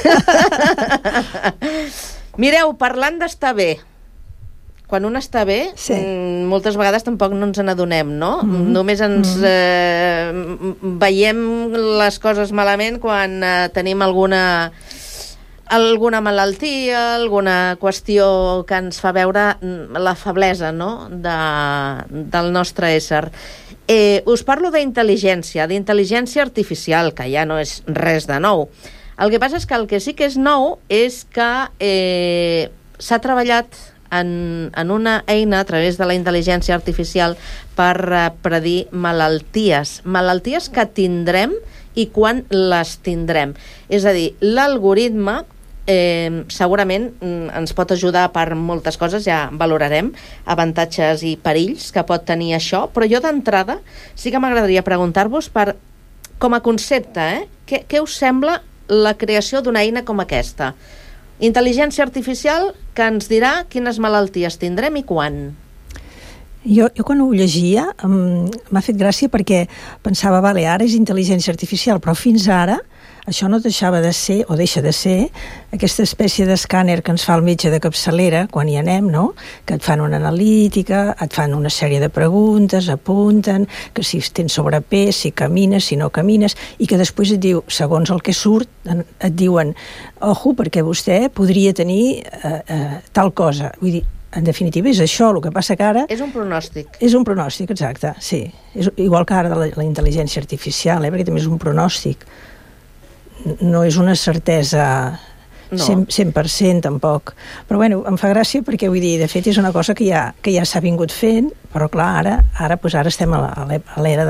també. Mireu, parlant d'estar bé, quan un està bé, sí. moltes vegades tampoc no ens n'adonem, no? Mm-hmm. Només ens mm-hmm. eh, veiem les coses malament quan eh, tenim alguna alguna malaltia, alguna qüestió que ens fa veure la feblesa, no? de, del nostre ésser. Eh, us parlo d'intel·ligència, d'intel·ligència artificial, que ja no és res de nou. El que passa és que el que sí que és nou és que eh, s'ha treballat en, en una eina a través de la intel·ligència artificial per eh, predir malalties. Malalties que tindrem i quan les tindrem. És a dir, l'algoritme Eh, segurament ens pot ajudar per moltes coses, ja valorarem avantatges i perills que pot tenir això, però jo d'entrada sí que m'agradaria preguntar-vos per, com a concepte, eh, què, què us sembla la creació d'una eina com aquesta? Intel·ligència artificial que ens dirà quines malalties tindrem i quan. Jo, jo quan ho llegia um, m'ha fet gràcia perquè pensava, vale, ara és intel·ligència artificial, però fins ara això no deixava de ser, o deixa de ser, aquesta espècie d'escàner que ens fa el metge de capçalera quan hi anem, no? Que et fan una analítica, et fan una sèrie de preguntes, apunten, que si tens sobrepès, si camines, si no camines, i que després et diu, segons el que surt, et diuen, ojo, perquè vostè podria tenir eh, eh, tal cosa. Vull dir, en definitiva, és això, el que passa que ara... És un pronòstic. És un pronòstic, exacte, sí. És igual que ara la, la intel·ligència artificial, eh, perquè també és un pronòstic. No és una certesa no. cent per cent tampoc. Però bueno, em fa gràcia perquè, vull dir, de fet és una cosa que ja, que ja s'ha vingut fent, però clar, ara, ara, doncs ara estem a l'era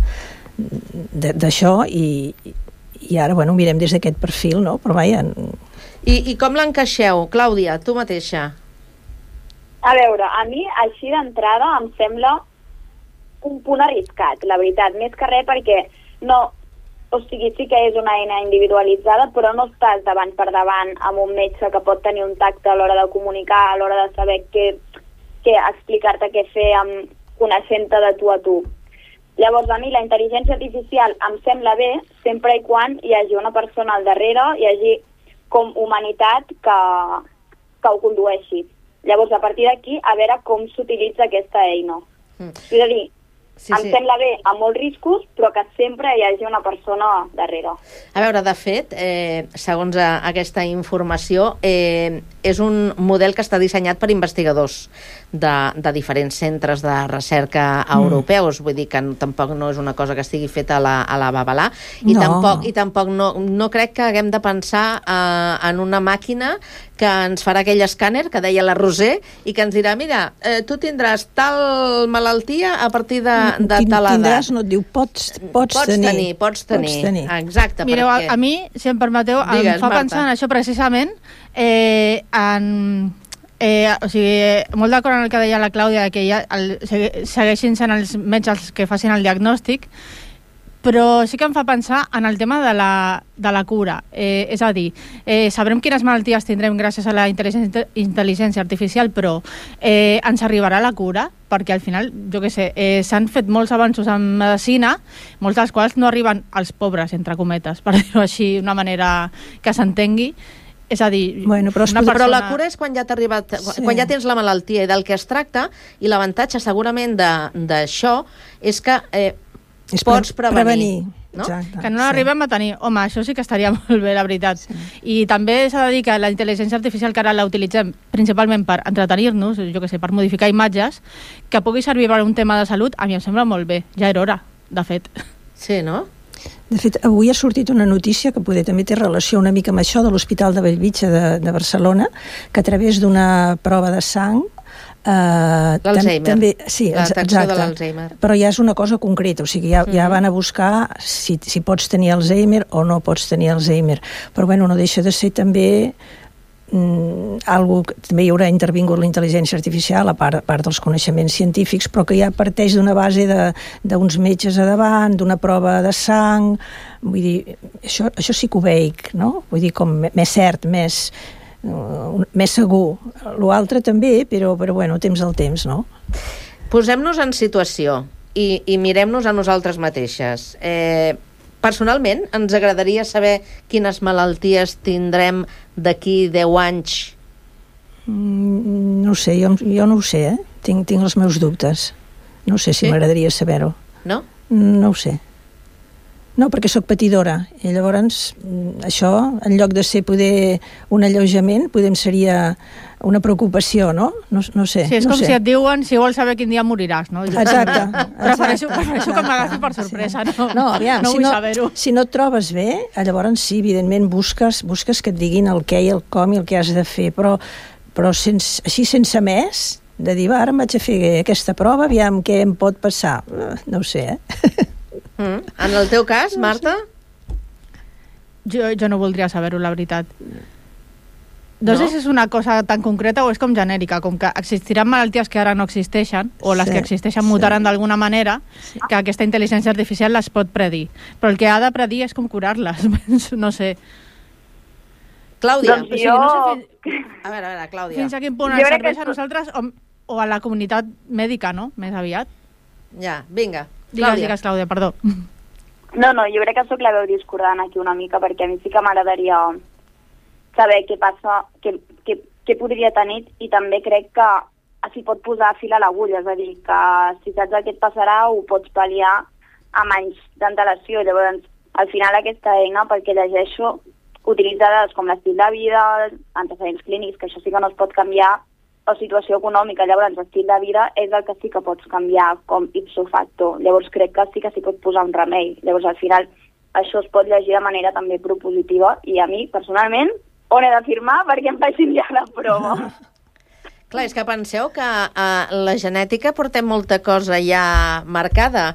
d'això i, i ara, bueno, mirem des d'aquest perfil, no? Però vaja... I, i com l'encaixeu? Clàudia, tu mateixa. A veure, a mi, així d'entrada, em sembla un punt arriscat, la veritat, més que res perquè no... O sigui, sí que és una eina individualitzada, però no estàs davant per davant amb un metge que pot tenir un tacte a l'hora de comunicar, a l'hora de saber què, què explicar-te què fer amb coneixent-te de tu a tu. Llavors, a mi la intel·ligència artificial em sembla bé sempre i quan hi hagi una persona al darrere, hi hagi com humanitat que, que ho condueixi. Llavors, a partir d'aquí, a veure com s'utilitza aquesta eina. Mm. És a dir, Sí, em sí. sembla bé amb molts riscos, però que sempre hi hagi una persona darrere. A veure, de fet, eh, segons a, aquesta informació, eh, és un model que està dissenyat per investigadors de, de diferents centres de recerca europeus, mm. vull dir que no, tampoc no és una cosa que estigui feta a la, a la babalà, i no. tampoc, i tampoc no, no crec que haguem de pensar eh, en una màquina que ens farà aquell escàner que deia la Roser i que ens dirà, mira, eh, tu tindràs tal malaltia a partir de, de tal edat. Tindràs, no et diu, pots, pots, pots tenir. tenir. Pots tenir, pots tenir. Exacte. Mireu, perquè... a, a mi, si em permeteu, Digues, em fa Marta. pensar en això precisament, eh, en... Eh, o sigui, molt d'acord amb el que deia la Clàudia, que ja el, segueixin sent els metges que facin el diagnòstic, però sí que em fa pensar en el tema de la, de la cura. Eh, és a dir, eh, sabrem quines malalties tindrem gràcies a la intel·ligència, intel·ligència artificial, però eh, ens arribarà la cura, perquè al final, jo què sé, eh, s'han fet molts avanços en medicina, molts dels quals no arriben als pobres, entre cometes, per dir-ho així, d'una manera que s'entengui. És a dir, bueno, però, una persona... però la cura és quan ja t'ha arribat, sí. quan ja tens la malaltia i del que es tracta, i l'avantatge segurament d'això és que eh, és pots prevenir. prevenir. No? Que no l'arribem sí. a tenir. Home, això sí que estaria molt bé, la veritat. Sí. I també s'ha de dir que la intel·ligència artificial, que ara la utilitzem principalment per entretenir-nos, jo què sé, per modificar imatges, que pugui servir per un tema de salut, a mi em sembla molt bé. Ja era hora, de fet. Sí, no? De fet, avui ha sortit una notícia que poder també té relació una mica amb això de l'Hospital de Bellvitge de, de Barcelona, que a través d'una prova de sang Uh, L'Alzheimer, també, sí, la detecció de l'Alzheimer. Però ja és una cosa concreta, o sigui, ja, mm. ja van a buscar si, si pots tenir Alzheimer o no pots tenir Alzheimer. Però bueno, no deixa de ser també mm, algo que també hi haurà intervingut la intel·ligència artificial, a part, a part dels coneixements científics, però que ja parteix d'una base d'uns metges a davant, d'una prova de sang, vull dir, això, això sí que ho veig, no? Vull dir, com més cert, més... Uh, més segur. L'altre també, però, però bueno, temps al temps, no? Posem-nos en situació i, i mirem-nos a nosaltres mateixes. Eh, personalment, ens agradaria saber quines malalties tindrem d'aquí deu anys. Mm, no ho sé, jo, jo no ho sé, eh? Tinc, tinc els meus dubtes. No sé si sí? m'agradaria saber-ho. No? No ho sé. No, perquè sóc patidora, i llavors això, en lloc de ser poder un alleujament, podem seria una preocupació, no? No, no sé. Sí, és no com sé. si et diuen si vols saber quin dia moriràs, no? Exacte. Prefereixo, prefereixo que m'agafi per sorpresa, no? No, aviam, no si vull no, saber-ho. Si no et trobes bé, llavors sí, evidentment busques, busques que et diguin el què i el com i el que has de fer, però, però sense, així sense més, de dir, va, ara em vaig a fer aquesta prova, aviam què em pot passar. No ho sé, eh? Mm. En el teu cas, Marta? Jo, jo no voldria saber-ho, la veritat. No, no sé si és una cosa tan concreta o és com genèrica, com que existiran malalties que ara no existeixen, o les sí, que existeixen mutaran sí. d'alguna manera, sí. que aquesta intel·ligència artificial les pot predir. Però el que ha de predir és com curar-les, no sé. Clàudia, doncs jo... no sé fins... A veure, a veure, Clàudia. Fins a quin punt ens serveix que... a nosaltres o, o a la comunitat mèdica, no? Més aviat. Ja, vinga. Digues, digues, Clàudia, perdó. No, no, jo crec que sóc la veu discordant aquí una mica, perquè a mi sí que m'agradaria saber què passa, què, què, què podria tenir, i també crec que s'hi pot posar fil a l'agulla, és a dir, que si saps el que et passarà ho pots pal·liar amb anys d'antelació. Llavors, al final aquesta eina, perquè llegeixo, utilitza dades com l'estil de vida, antecedents clínics, que això sí que no es pot canviar, o situació econòmica. Llavors l'estil de vida és el que sí que pots canviar com ipso facto. Llavors crec que sí que s'hi pot posar un remei. Llavors al final això es pot llegir de manera també propositiva, i a mi personalment on he de firmar perquè em facin ja la prova. Clar, és que penseu que uh, la genètica portem molta cosa ja marcada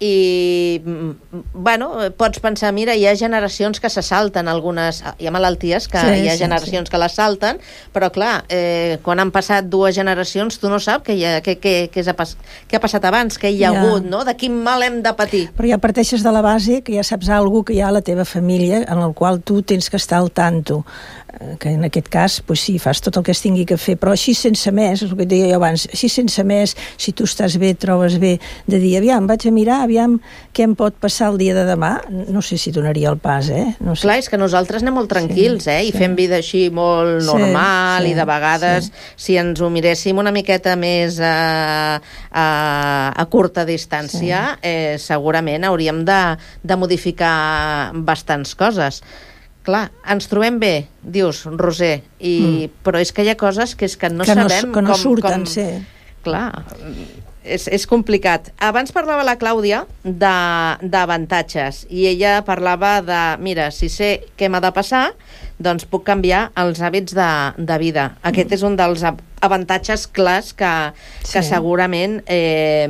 i, bueno, pots pensar, mira, hi ha generacions que se salten algunes, hi ha malalties que sí, hi ha generacions sí, sí. que les salten, però clar, eh, quan han passat dues generacions tu no saps què, ha, què, què, què, ha, què ha passat abans, què hi ha ja. hagut, no? De quin mal hem de patir. Però ja parteixes de la base que ja saps alguna cosa que hi ha a la teva família en el qual tu tens que estar al tanto, que en aquest cas, pues sí, fas tot el que es tingui que fer, però així sense més, és el que et deia jo abans, així sense més, si tu estàs bé, trobes bé, de dir, aviam, vaig a mirar, aviam què em pot passar el dia de demà, no sé si donaria el pas, eh? No sé. Clar, és que nosaltres anem molt tranquils, sí, eh? I sí. fem vida així molt normal, sí, sí, i de vegades, sí. si ens ho miréssim una miqueta més a, a, a curta distància, sí. eh, segurament hauríem de, de modificar bastants coses. Clar, ens trobem bé, dius, Roser, i, mm. però és que hi ha coses que és que no que sabem no, que no com... surten, com... sí. Clar, és, és complicat. Abans parlava la Clàudia d'avantatges, i ella parlava de, mira, si sé què m'ha de passar, doncs puc canviar els hàbits de, de vida. Aquest mm. és un dels avantatges clars que, que sí. segurament eh,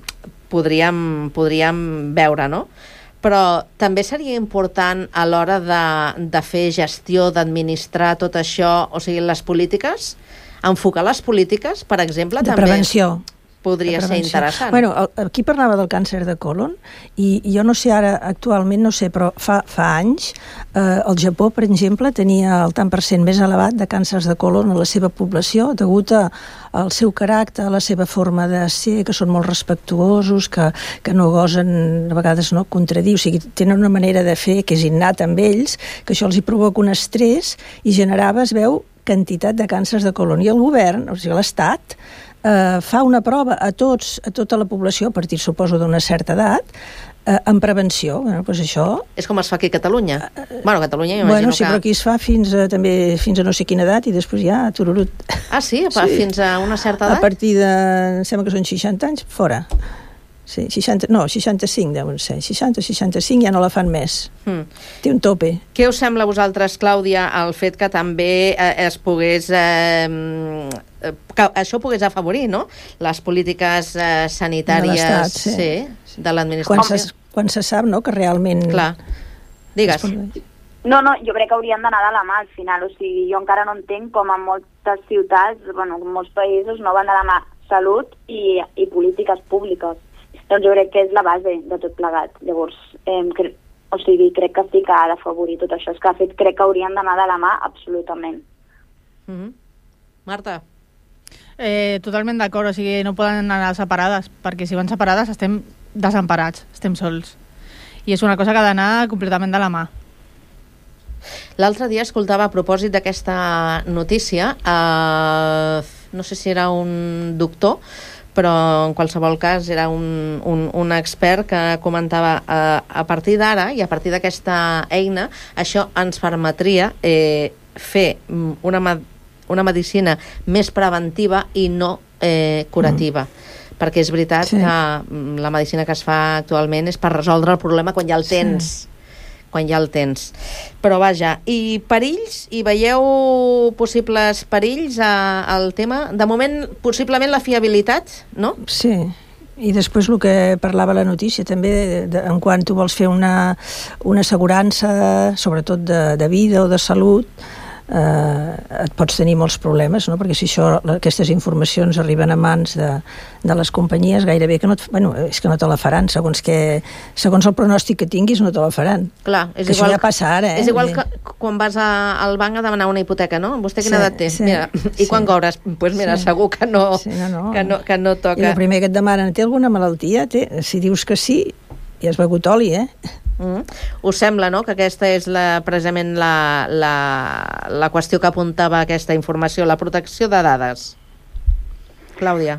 podríem, podríem veure, no? Però també seria important a l'hora de, de fer gestió, d'administrar tot això, o sigui, les polítiques, enfocar les polítiques, per exemple, de també... prevenció. Podria ser interessant. Bueno, aquí parlava del càncer de colon i jo no sé ara, actualment no sé, però fa, fa anys eh, el Japó, per exemple, tenia el tant per cent més elevat de càncers de colon a la seva població degut a, al seu caràcter, a la seva forma de ser, que són molt respectuosos, que, que no gosen a vegades no contradir, o sigui, tenen una manera de fer que és innat amb ells, que això els hi provoca un estrès i generava, es veu, quantitat de càncers de colon. I el govern, o sigui, l'Estat, eh, fa una prova a tots, a tota la població, a partir, suposo, d'una certa edat, eh, en prevenció. Bueno, doncs això... És com es fa aquí a Catalunya. Bueno, a Catalunya m'imagino bueno, sí, que... però aquí es fa fins a, també fins a no sé quina edat i després ja tururut. Ah, sí? sí? Fins a una certa edat? A partir de... em sembla que són seixanta anys, fora. Sí, seixanta, no, seixanta-cinc deuen ser. seixanta, seixanta-cinc ja no la fan més. Mm. Té un tope. Què us sembla a vosaltres, Clàudia, el fet que també eh, es pogués... Eh, que això pogués afavorir, no?, les polítiques eh, sanitàries de, sí. Sí, de l'administració. Quan se, quan se sap, no?, que realment... Clar. Digues. No, no, jo crec que haurien d'anar de la mà al final. O sigui, jo encara no entenc com en moltes ciutats, bueno, en molts països no van de la mà salut i, i polítiques públiques. Doncs jo crec que és la base de tot plegat. Llavors, eh, cre o sigui, crec que sí que ha d'afavorir tot això. És que, de fet, crec que haurien d'anar de la mà absolutament. Mm-hmm. Marta? Eh, totalment d'acord, o sigui, no poden anar separades, perquè si van separades estem desemparats, estem sols. I és una cosa que ha d'anar completament de la mà. L'altre dia escoltava a propòsit d'aquesta notícia, eh, no sé si era un doctor, però en qualsevol cas era un, un, un expert que comentava eh, a partir d'ara i a partir d'aquesta eina això ens permetria eh, fer una, una medicina més preventiva i no eh, curativa. Mm. Perquè és veritat sí. que la medicina que es fa actualment és per resoldre el problema quan ja el tens. Sí. quan ja el tens. Però vaja, i perills? Hi veieu possibles perills a, al tema? De moment, possiblement la fiabilitat, no? Sí, i després el que parlava la notícia també, de, de, en quan tu vols fer una, una assegurança, sobretot de, de vida o de salut, eh, et pots tenir molts problemes, no? Perquè si això, aquestes informacions arriben a mans de, de les companyies, gairebé que no et, bueno, és que no te la faran, segons, que, segons el pronòstic que tinguis no te la faran. Clar, és que igual, això ja passa ara, eh? És igual que quan vas a, al banc a demanar una hipoteca, no? Vostè quina sí, edat té? Sí, mira, I sí. quan cobres? Doncs pues mira, sí. segur que no, sí, no, no. Que, no, que no toca. I el primer que et demanen, té alguna malaltia? Té? Si dius que sí, ja has begut oli, eh? Mm. Us sembla, no?, que aquesta és la, precisament la, la, la qüestió que apuntava aquesta informació, la protecció de dades. Clàudia.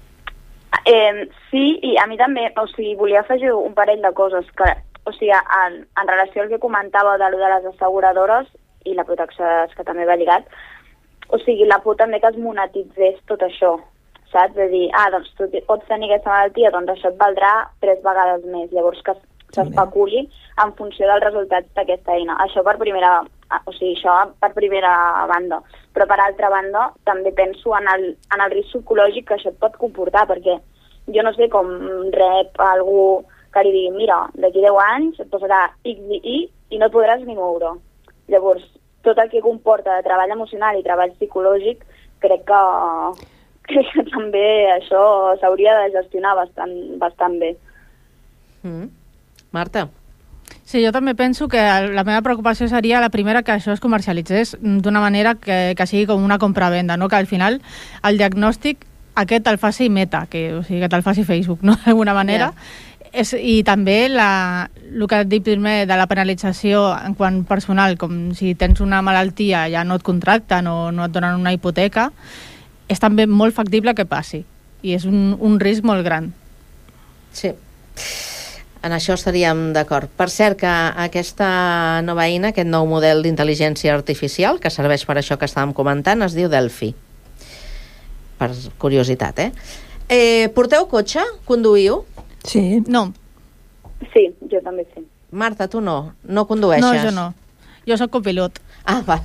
Eh, sí, i a mi també, o sigui, volia afegir un parell de coses que, o sigui, en, en relació al que comentava de, de les asseguradores i la protecció de dades que també va lligat, o sigui, la por també que es monetitzés tot això, saps? De dir, ah, doncs tu pots tenir aquesta malaltia, doncs això et valdrà tres vegades més, llavors que s'especuli en funció dels resultats d'aquesta eina. Això per primera o sigui, això per primera banda. Però per altra banda, també penso en el, en el risc psicològic que això et pot comportar, perquè jo no sé com rep algú que li digui, mira, d'aquí deu anys et posarà X i Y i no et podràs ni moure. Llavors, tot el que comporta de treball emocional i treball psicològic, crec que, crec que també això s'hauria de gestionar bastant, bastant bé. Mm. Marta? Sí, jo també penso que la meva preocupació seria la primera, que això es comercialitzés d'una manera que, que sigui com una compra-venda, no? Que al final el diagnòstic aquest el faci Meta, que, o sigui, que te'l faci Facebook, no? D'alguna manera. Yeah. És, I també la, el que et dic primer de la penalització en quant personal, com si tens una malaltia ja no et contracten o no et donen una hipoteca, és també molt factible que passi. I és un, un risc molt gran. Sí. En això estaríem d'acord. Per cert, que aquesta nova eina, aquest nou model d'intel·ligència artificial, que serveix per això que estàvem comentant, es diu Delphi. Per curiositat, eh? eh porteu cotxe? Conduïu? Sí. No. Sí, jo també sí. Marta, tu no? No condueixes? No, jo no. Jo soc copilot. Ah, va.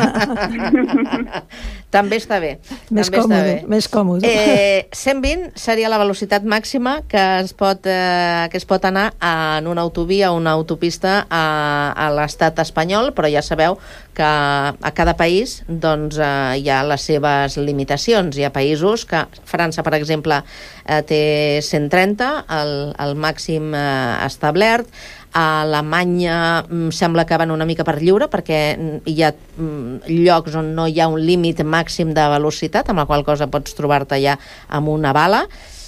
També està bé. Més També còmode, està bé. més còmode. Eh, cent vint seria la velocitat màxima que es pot, eh, que es pot anar en una autovia o una autopista a, a l'estat espanyol, però ja sabeu que a cada país doncs, eh, hi ha les seves limitacions. Hi ha països que, França, per exemple, eh, té cent trenta, el, el màxim eh, establert. A Alemanya em sembla que van una mica per lliure perquè hi ha llocs on no hi ha un límit màxim de velocitat, amb la qual cosa pots trobar-te ja amb una bala.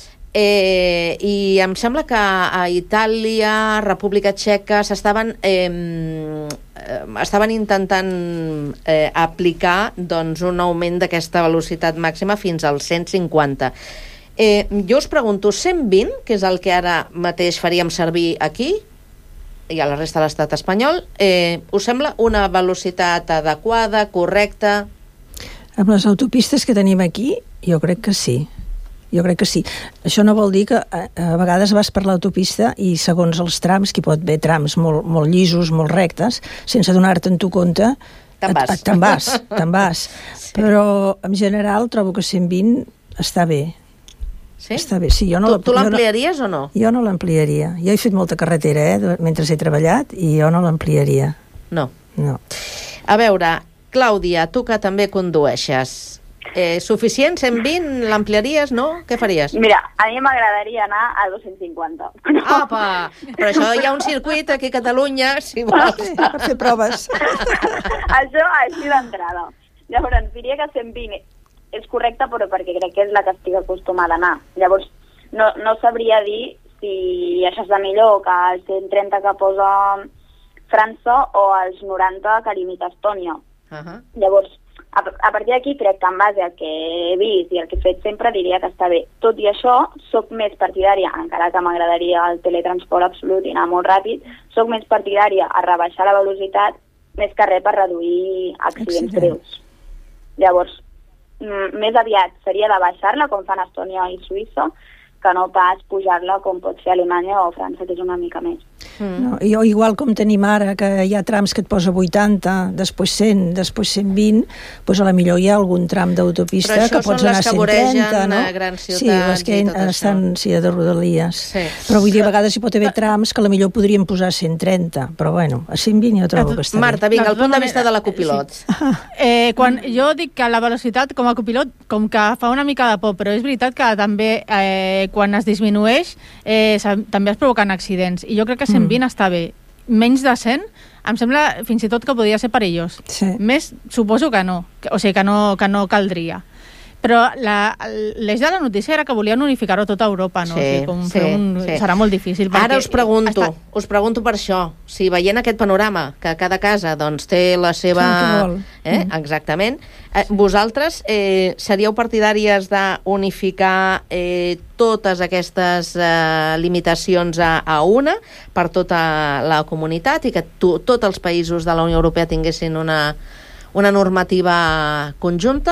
Eh, I em sembla que a Itàlia, República Txeca, s'estaven eh, estaven intentant eh, aplicar doncs, un augment d'aquesta velocitat màxima fins als cent cinquanta. Eh, jo us pregunto, cent vint, que és el que ara mateix faríem servir aquí, i a la resta de l'estat espanyol, eh, us sembla una velocitat adequada, correcta? Amb les autopistes que tenim aquí, jo crec que sí. Jo crec que sí. Això no vol dir que a, a vegades vas per l'autopista i segons els trams, que hi pot haver trams molt, molt llisos, molt rectes, sense donar-te'n tu compte, te'n vas. Et, te'n vas, te'n vas. Sí. Però en general trobo que cent vint està bé. Sí? Està bé. Sí, jo no tu tu l'ampliaries no, o no? Jo no l'ampliaria. Jo he fet molta carretera, eh, mentre he treballat, i jo no l'ampliaria. No? No. A veure, Clàudia, tu que també condueixes, eh, suficient, cent vint, l'ampliaries, no? Què faries? Mira, a mi m'agradaria anar a dos-cents cinquanta. Apa! Però això hi ha un circuit aquí a Catalunya, si vols. Sí, per fer proves. Això així d'entrada. Llavors, diria que cent vint és correcte, però perquè crec que és la que estic acostumada a anar. Llavors, no, no sabria dir si això és de millor que el cent trenta que posa França o els noranta que limita Estònia. Uh -huh. Llavors, a, a partir d'aquí crec que en base al que he vist i el que he fet sempre diria que està bé. Tot i això, sóc més partidària, encara que m'agradaria el teletransport absolut i anar molt ràpid, sóc més partidària a rebaixar la velocitat més que res per reduir accidents greus. Llavors, més aviat seria de baixar-la, com fan Estònia i Suïssa, que no pas pujar-la com pot ser Alemanya o França, que és una mica més. Mm. No, jo, igual com tenim ara, que hi ha trams que et posa vuitanta, després cent, després cent vint, doncs a la millor hi ha algun tram d'autopista que pots anar a cent trenta, no? Grans ciutats, sí, les que estan sí, de rodalies. Sí. Però vull dir, a vegades hi pot haver trams que a la millor podríem posar cent trenta, però bueno, a cent vint jo trobo que està Marta, bé. vinga, el punt de vista de la copilot. Sí. Eh, quan jo dic que la velocitat com a copilot com que fa una mica de por, però és veritat que també eh, quan es disminueix eh, també es provoquen accidents, i jo crec que cent vint mm. està bé. Menys de cent em sembla fins i tot que podria ser perillós. Sí. Més suposo que no, o sigui que no, que no caldria. Però l'eix de la notícia era que volien unificar-ho tota Europa, no? Sí, o sigui, com sí, un, sí. Serà molt difícil. Ara us pregunto, està... us pregunto per això, si veient aquest panorama, que cada casa doncs, té la seva... Eh? Mm. Exactament. Eh, vosaltres eh, seríeu partidàries d'unificar eh, totes aquestes eh, limitacions a, a una per tota la comunitat i que to, tots els països de la Unió Europea tinguessin una, una normativa conjunta?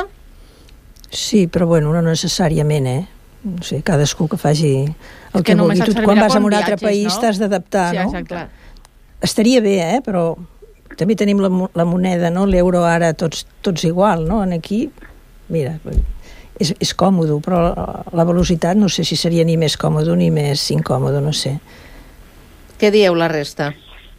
Sí, però bueno, no necessàriament, eh? No sé, cadascú que faci el que, que vulgui. Tu, quan vas a un altre viatges, país no? t'has d'adaptar, sí, no? Exacte. Estaria bé, eh? Però també tenim la, la moneda, no? L'euro ara tots, tots igual, no? En aquí, mira, és, és còmode, però la velocitat no sé si seria ni més còmode ni més incòmode, no sé. Què dieu la resta?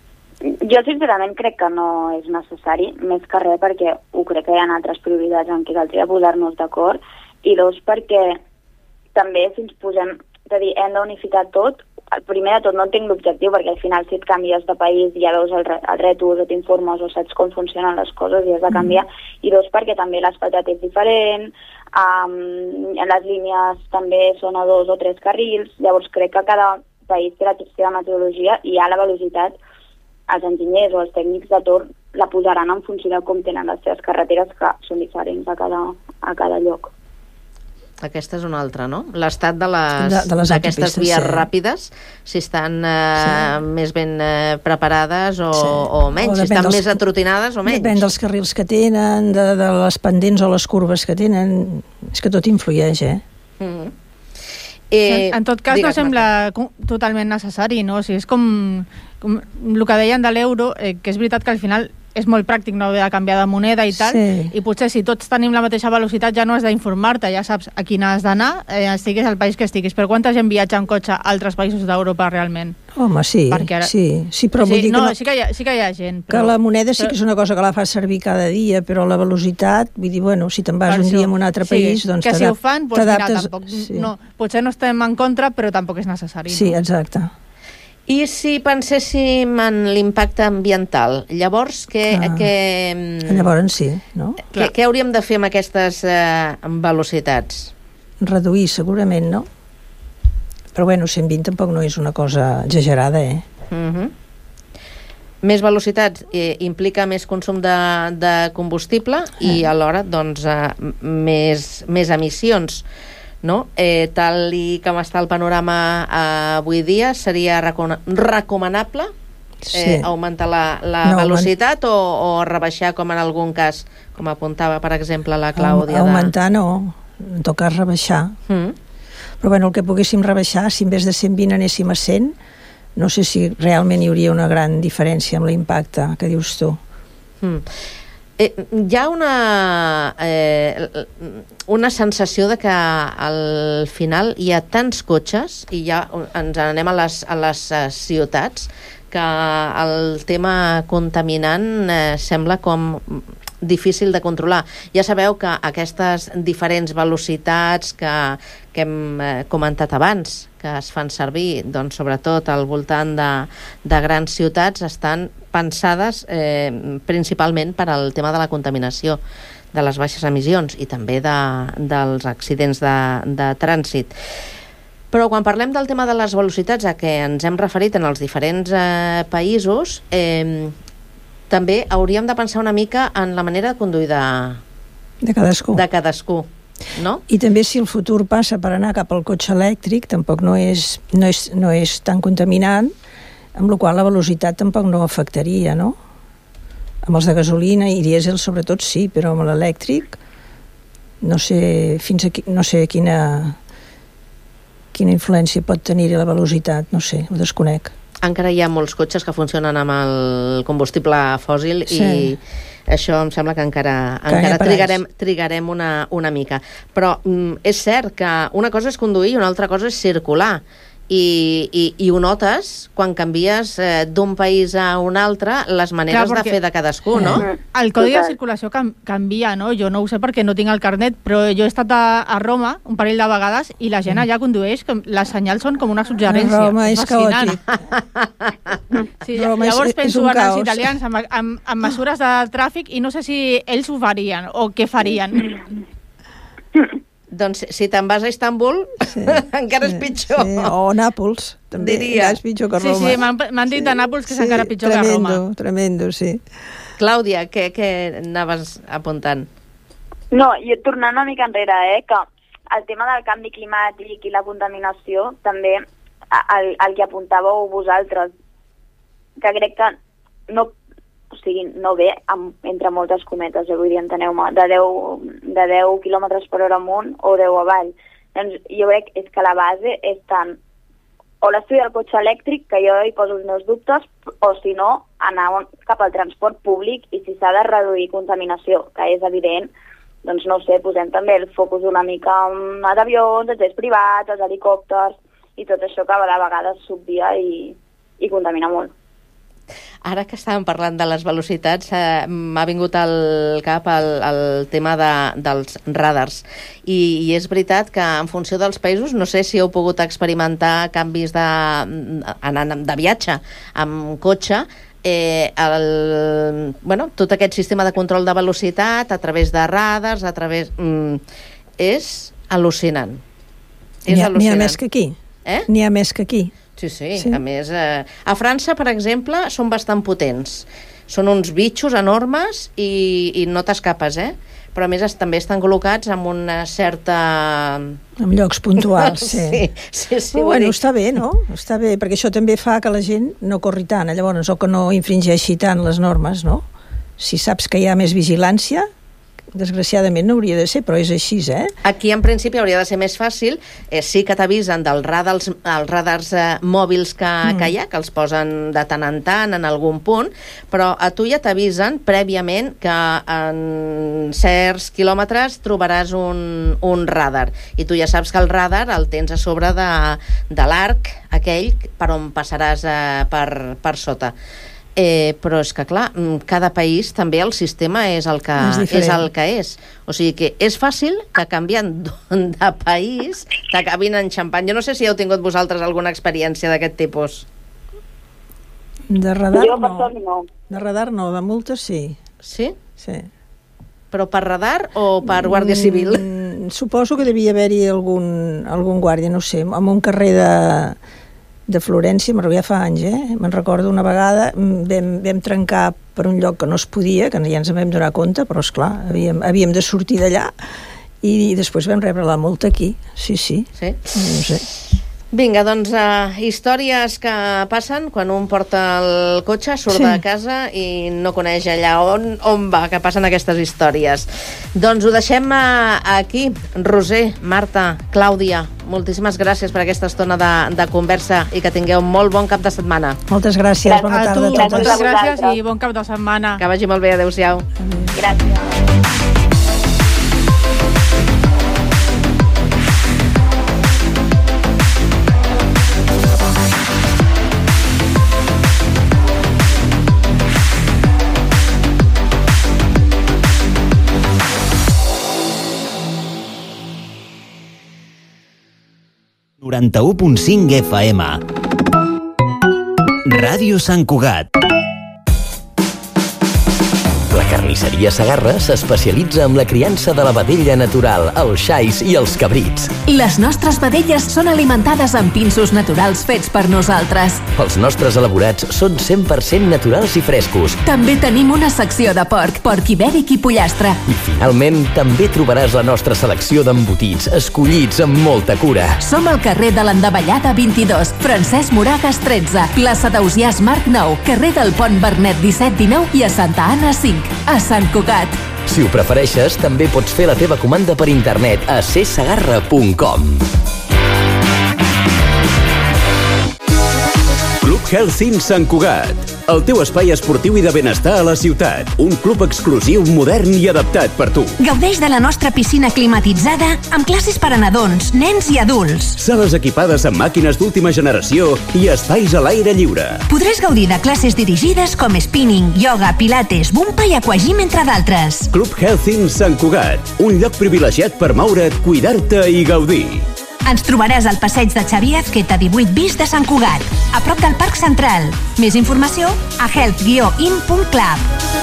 Jo sincerament crec que no és necessari, més que res perquè ho crec que hi ha altres prioritats en què caldria posar-nos d'acord, i dos perquè també si ens posem, és a dir, hem d'unificar tot. Primer de tot no tinc l'objectiu perquè al final si et canvies de país ja veus el, el rètol o t'informes o saps com funcionen les coses i has de canviar, mm. i dos perquè també l'espatat és diferent, um, les línies també són a dos o tres carrils, llavors crec que cada país té la seva metodologia i a la velocitat els enginyers o els tècnics de torn la posaran en funció de com tenen les seves carreteres que són diferents a cada, a cada lloc. Aquesta és una altra, no? L'estat de les, de, de les d'aquestes vies sí. ràpides, si estan eh, sí. més ben eh, preparades o, sí. o menys, o si estan dels, més atrotinades o menys. Depèn dels carrils que tenen, de, de les pendents o les curves que tenen, és que tot influeix, eh? Mm-hmm. Eh, en, en tot cas no sembla com, totalment necessari, no? O sigui, és com, com el que deien de l'euro, eh, que és veritat que al final és molt pràctic no haver de canviar de moneda i tal, sí. i potser si tots tenim la mateixa velocitat ja no has d'informar-te, ja saps a quina has d'anar, eh, estiguis al país que estiguis. Però quanta gent viatja en cotxe a altres països d'Europa realment? Home, sí, ara... sí, sí, però sí, vull dir no, que... No, sí que hi ha, sí que hi ha gent. Però... Que la moneda sí però... que és una cosa que la fa servir cada dia, però la velocitat, vull dir, bueno, si te'n vas per un això, dia a un altre país, sí, doncs que si ho fan, doncs mira, tampoc, sí. no, potser no estem en contra, però tampoc és necessari. Sí, no? exacte. I si penséssim en l'impacte ambiental, llavors què... Ah, què llavors sí, no? Què, què hauríem de fer amb aquestes eh, velocitats? Reduir, segurament, no? Però bueno, cent vint tampoc no és una cosa exagerada, eh? Uh-huh. Més velocitats eh, implica més consum de, de combustible i eh. alhora, doncs, eh, més, més emissions. No? Eh, tal i com està el panorama eh, avui dia, seria recona- recomanable sí. eh, augmentar la, la no, velocitat o, o rebaixar, com en algun cas, com apuntava, per exemple, la Clàudia? Augmentar de... no, en tot cas rebaixar. Mm. Però bueno, el que poguéssim rebaixar, si en vez de cent vint anéssim a cent, no sé si realment hi hauria una gran diferència amb l'impacte que dius tu. Mm. Eh, hi ha una eh, una sensació de que al final hi ha tants cotxes i ja ens anem a les, a les uh, ciutats que el tema contaminant eh, sembla com difícil de controlar. Ja sabeu que aquestes diferents velocitats que, que hem eh, comentat abans, que es fan servir, doncs, sobretot al voltant de, de grans ciutats, estan pensades eh, principalment per al tema de la contaminació, de les baixes emissions i també de, dels accidents de, de trànsit. Però quan parlem del tema de les velocitats a què ens hem referit en els diferents eh, països, eh, també hauríem de pensar una mica en la manera de conduir de, de cadascú. De cadascú. No? I també si el futur passa per anar cap al cotxe elèctric, tampoc no és, no és, no és tan contaminant, amb la qual la velocitat tampoc no afectaria, no? Amb els de gasolina i dièsel sobretot sí, però amb l'elèctric no sé fins a qui, no sé quina quina influència pot tenir la velocitat, no sé, ho desconec. Encara hi ha molts cotxes que funcionen amb el combustible fòssil sí. i això em sembla que encara, que encara trigarem, trigarem una, una mica. Però mm, és cert que una cosa és conduir i una altra cosa és circular. I, i, i ho notes quan canvies eh, d'un país a un altre les maneres Clar, perquè, de fer de cadascú, no? El codi de circulació can, canvia, no? Jo no ho sé perquè no tinc el carnet, però jo he estat a, a Roma un parell de vegades i la gent allà condueix, com, les senyals són com una suggerència. Roma és, és caòtic. Sí, Roma llavors és, penso és en els italians amb, amb, amb mesures de tràfic i no sé si ells ho farien o què farien. Doncs si te'n vas a Istanbul, sí, encara sí, és pitjor. Sí, o Nàpols, també. Diria. És pitjor que Roma. Sí, sí, m'han dit sí. a Nàpols que sí, és encara pitjor tremendo, que Roma. Tremendo, sí. Clàudia, què, què anaves apuntant? No, jo tornant una mica enrere, eh, que el tema del canvi climàtic i la contaminació, també el, el que apuntàveu vosaltres, que crec que no o sigui, no ve, amb, entre moltes cometes, eh, vull dir, enteneu-me, de deu, de deu quilòmetres per hora amunt o deu avall. Doncs jo crec és que la base és tant o l'estudi del cotxe elèctric, que jo hi poso els meus dubtes, o si no, anar cap al transport públic, i si s'ha de reduir contaminació, que és evident, doncs no ho sé, posem també el focus una mica en els avions, els jets privats, els helicòpters, i tot això que a la vegada s'obvia i, i contamina molt. Ara que estàvem parlant de les velocitats, eh, m'ha vingut al cap el, el tema de, dels radars. I, I és veritat que en funció dels països, no sé si heu pogut experimentar canvis de, anant de viatge amb cotxe, eh, el, bueno, tot aquest sistema de control de velocitat a través de radars, a través... Mm, és al·lucinant. És N'hi ha, al·lucinant. n'hi ha més que aquí. Eh? N'hi ha més que aquí. Sí, sí, sí. A més, eh, a França, per exemple, són bastant potents. Són uns bitxos enormes i, i no t'escapes, eh? Però a més es, també estan col·locats amb una certa... En llocs puntuals, sí. sí, sí, sí Però, bueno, està bé, no? Està bé, perquè això també fa que la gent no corri tant, llavors, o que no infringeixi tant les normes, no? Si saps que hi ha més vigilància, desgraciadament no hauria de ser, però és així, eh? Aquí, en principi, hauria de ser més fàcil. Eh, sí que t'avisen dels radars, els radars eh, mòbils que, mm. que hi ha, que els posen de tant en tant en algun punt, però a tu ja t'avisen prèviament que en certs quilòmetres trobaràs un, un radar. I tu ja saps que el radar el tens a sobre de, de l'arc aquell per on passaràs eh, per, per sota. Eh, però és que, clar, cada país també el sistema és el que és, és el que és. O sigui que és fàcil que canviant de país t'acabin enxampant. Jo no sé si heu tingut vosaltres alguna experiència d'aquest tipus. De radar jo, no. no. De radar no, de multes sí. Sí? Sí. Però per radar o per Guàrdia Civil? Mm, suposo que devia haver-hi algun, algun guàrdia, no sé, en un carrer de... de Florència, me'n ja fa anys, eh? Me'n recordo una vegada, vam, vam trencar per un lloc que no es podia, que ja ens en vam donar compte, però esclar, havíem, havíem de sortir d'allà i, i després vam rebre la multa aquí. Sí, sí. Sí? No sé. Vinga, doncs, uh, històries que passen quan un porta el cotxe, surt sí. de casa i no coneix allà on, on va, que passen aquestes històries. Doncs ho deixem uh, aquí. Roser, Marta, Clàudia, moltíssimes gràcies per aquesta estona de, de conversa i que tingueu molt bon cap de setmana. Moltes gràcies, bona tarda a totes. Moltes gràcies i bon cap de setmana. Que vagi molt bé, adeu-siau. Gràcies. noranta-u punt cinc F M. Ràdio Sant Cugat. La carnisseria Segarra s'especialitza en la criança de la vedella natural, els xais i els cabrits. Les nostres vedelles són alimentades amb pinsos naturals fets per nosaltres. Els nostres elaborats són cent per cent naturals i frescos. També tenim una secció de porc, porc ibèric i pollastre. I finalment també trobaràs la nostra selecció d'embotits, escollits amb molta cura. Som al carrer de l'Endavellada vint-i-dos, Francesc Moragas tretze, plaça d'Ausiàs Marc nou, carrer del Pont Vernet disset dinou i a Santa Anna cinc. A Sant Cugat. Si ho prefereixes, també pots fer la teva comanda per internet a c segarra punt com. Club Health Sant Cugat, el teu espai esportiu i de benestar a la ciutat. Un club exclusiu, modern i adaptat per tu. Gaudeix de la nostra piscina climatitzada amb classes per a nadons, nens i adults. Sales equipades amb màquines d'última generació i espais a l'aire lliure. Podràs gaudir de classes dirigides com spinning, yoga, pilates, bumpa i aquagym, entre d'altres. Club Health Sant Cugat, un lloc privilegiat per moure't, cuidar-te i gaudir. Ens trobaràs al passeig de Xavier Azqueta divuit bis de Sant Cugat, a prop del Parc Central. Més informació a health guió in punt club.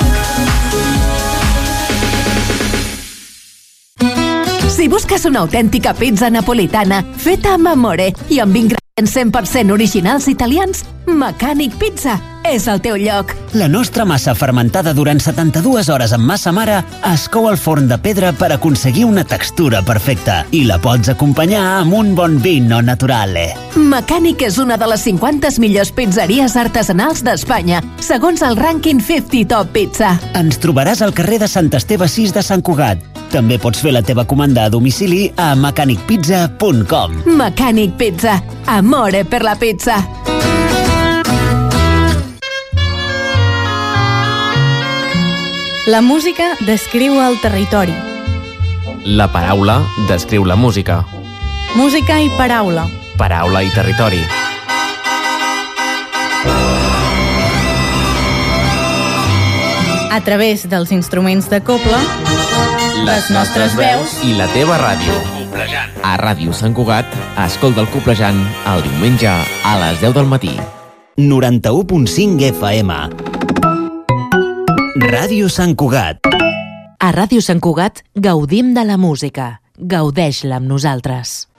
Si busques una autèntica pizza napolitana feta amb amore i amb ingredients cent per cent originals italians, Mecànic Pizza és el teu lloc. La nostra massa fermentada durant setanta-dues hores amb massa mare es cou al forn de pedra per aconseguir una textura perfecta i la pots acompanyar amb un bon vino naturale. Mecànic és una de les cinquanta millors pizzeries artesanals d'Espanya, segons el rànquing cinquanta Top Pizza. Ens trobaràs al carrer de Sant Esteve sis de Sant Cugat. També pots fer la teva comanda a domicili a mecànic pizza punt com. Mecànic Pizza. Amore per la pizza. La música descriu el territori. La paraula descriu la música. Música i paraula. Paraula i territori. A través dels instruments de cobla, les nostres veus i la teva ràdio. A Ràdio Sant Cugat, escolta el Coplejant el diumenge a les deu del matí. noranta-u punt cinc F M. Ràdio Sant Cugat. A Ràdio Sant Cugat gaudim de la música. Gaudeix-la amb nosaltres.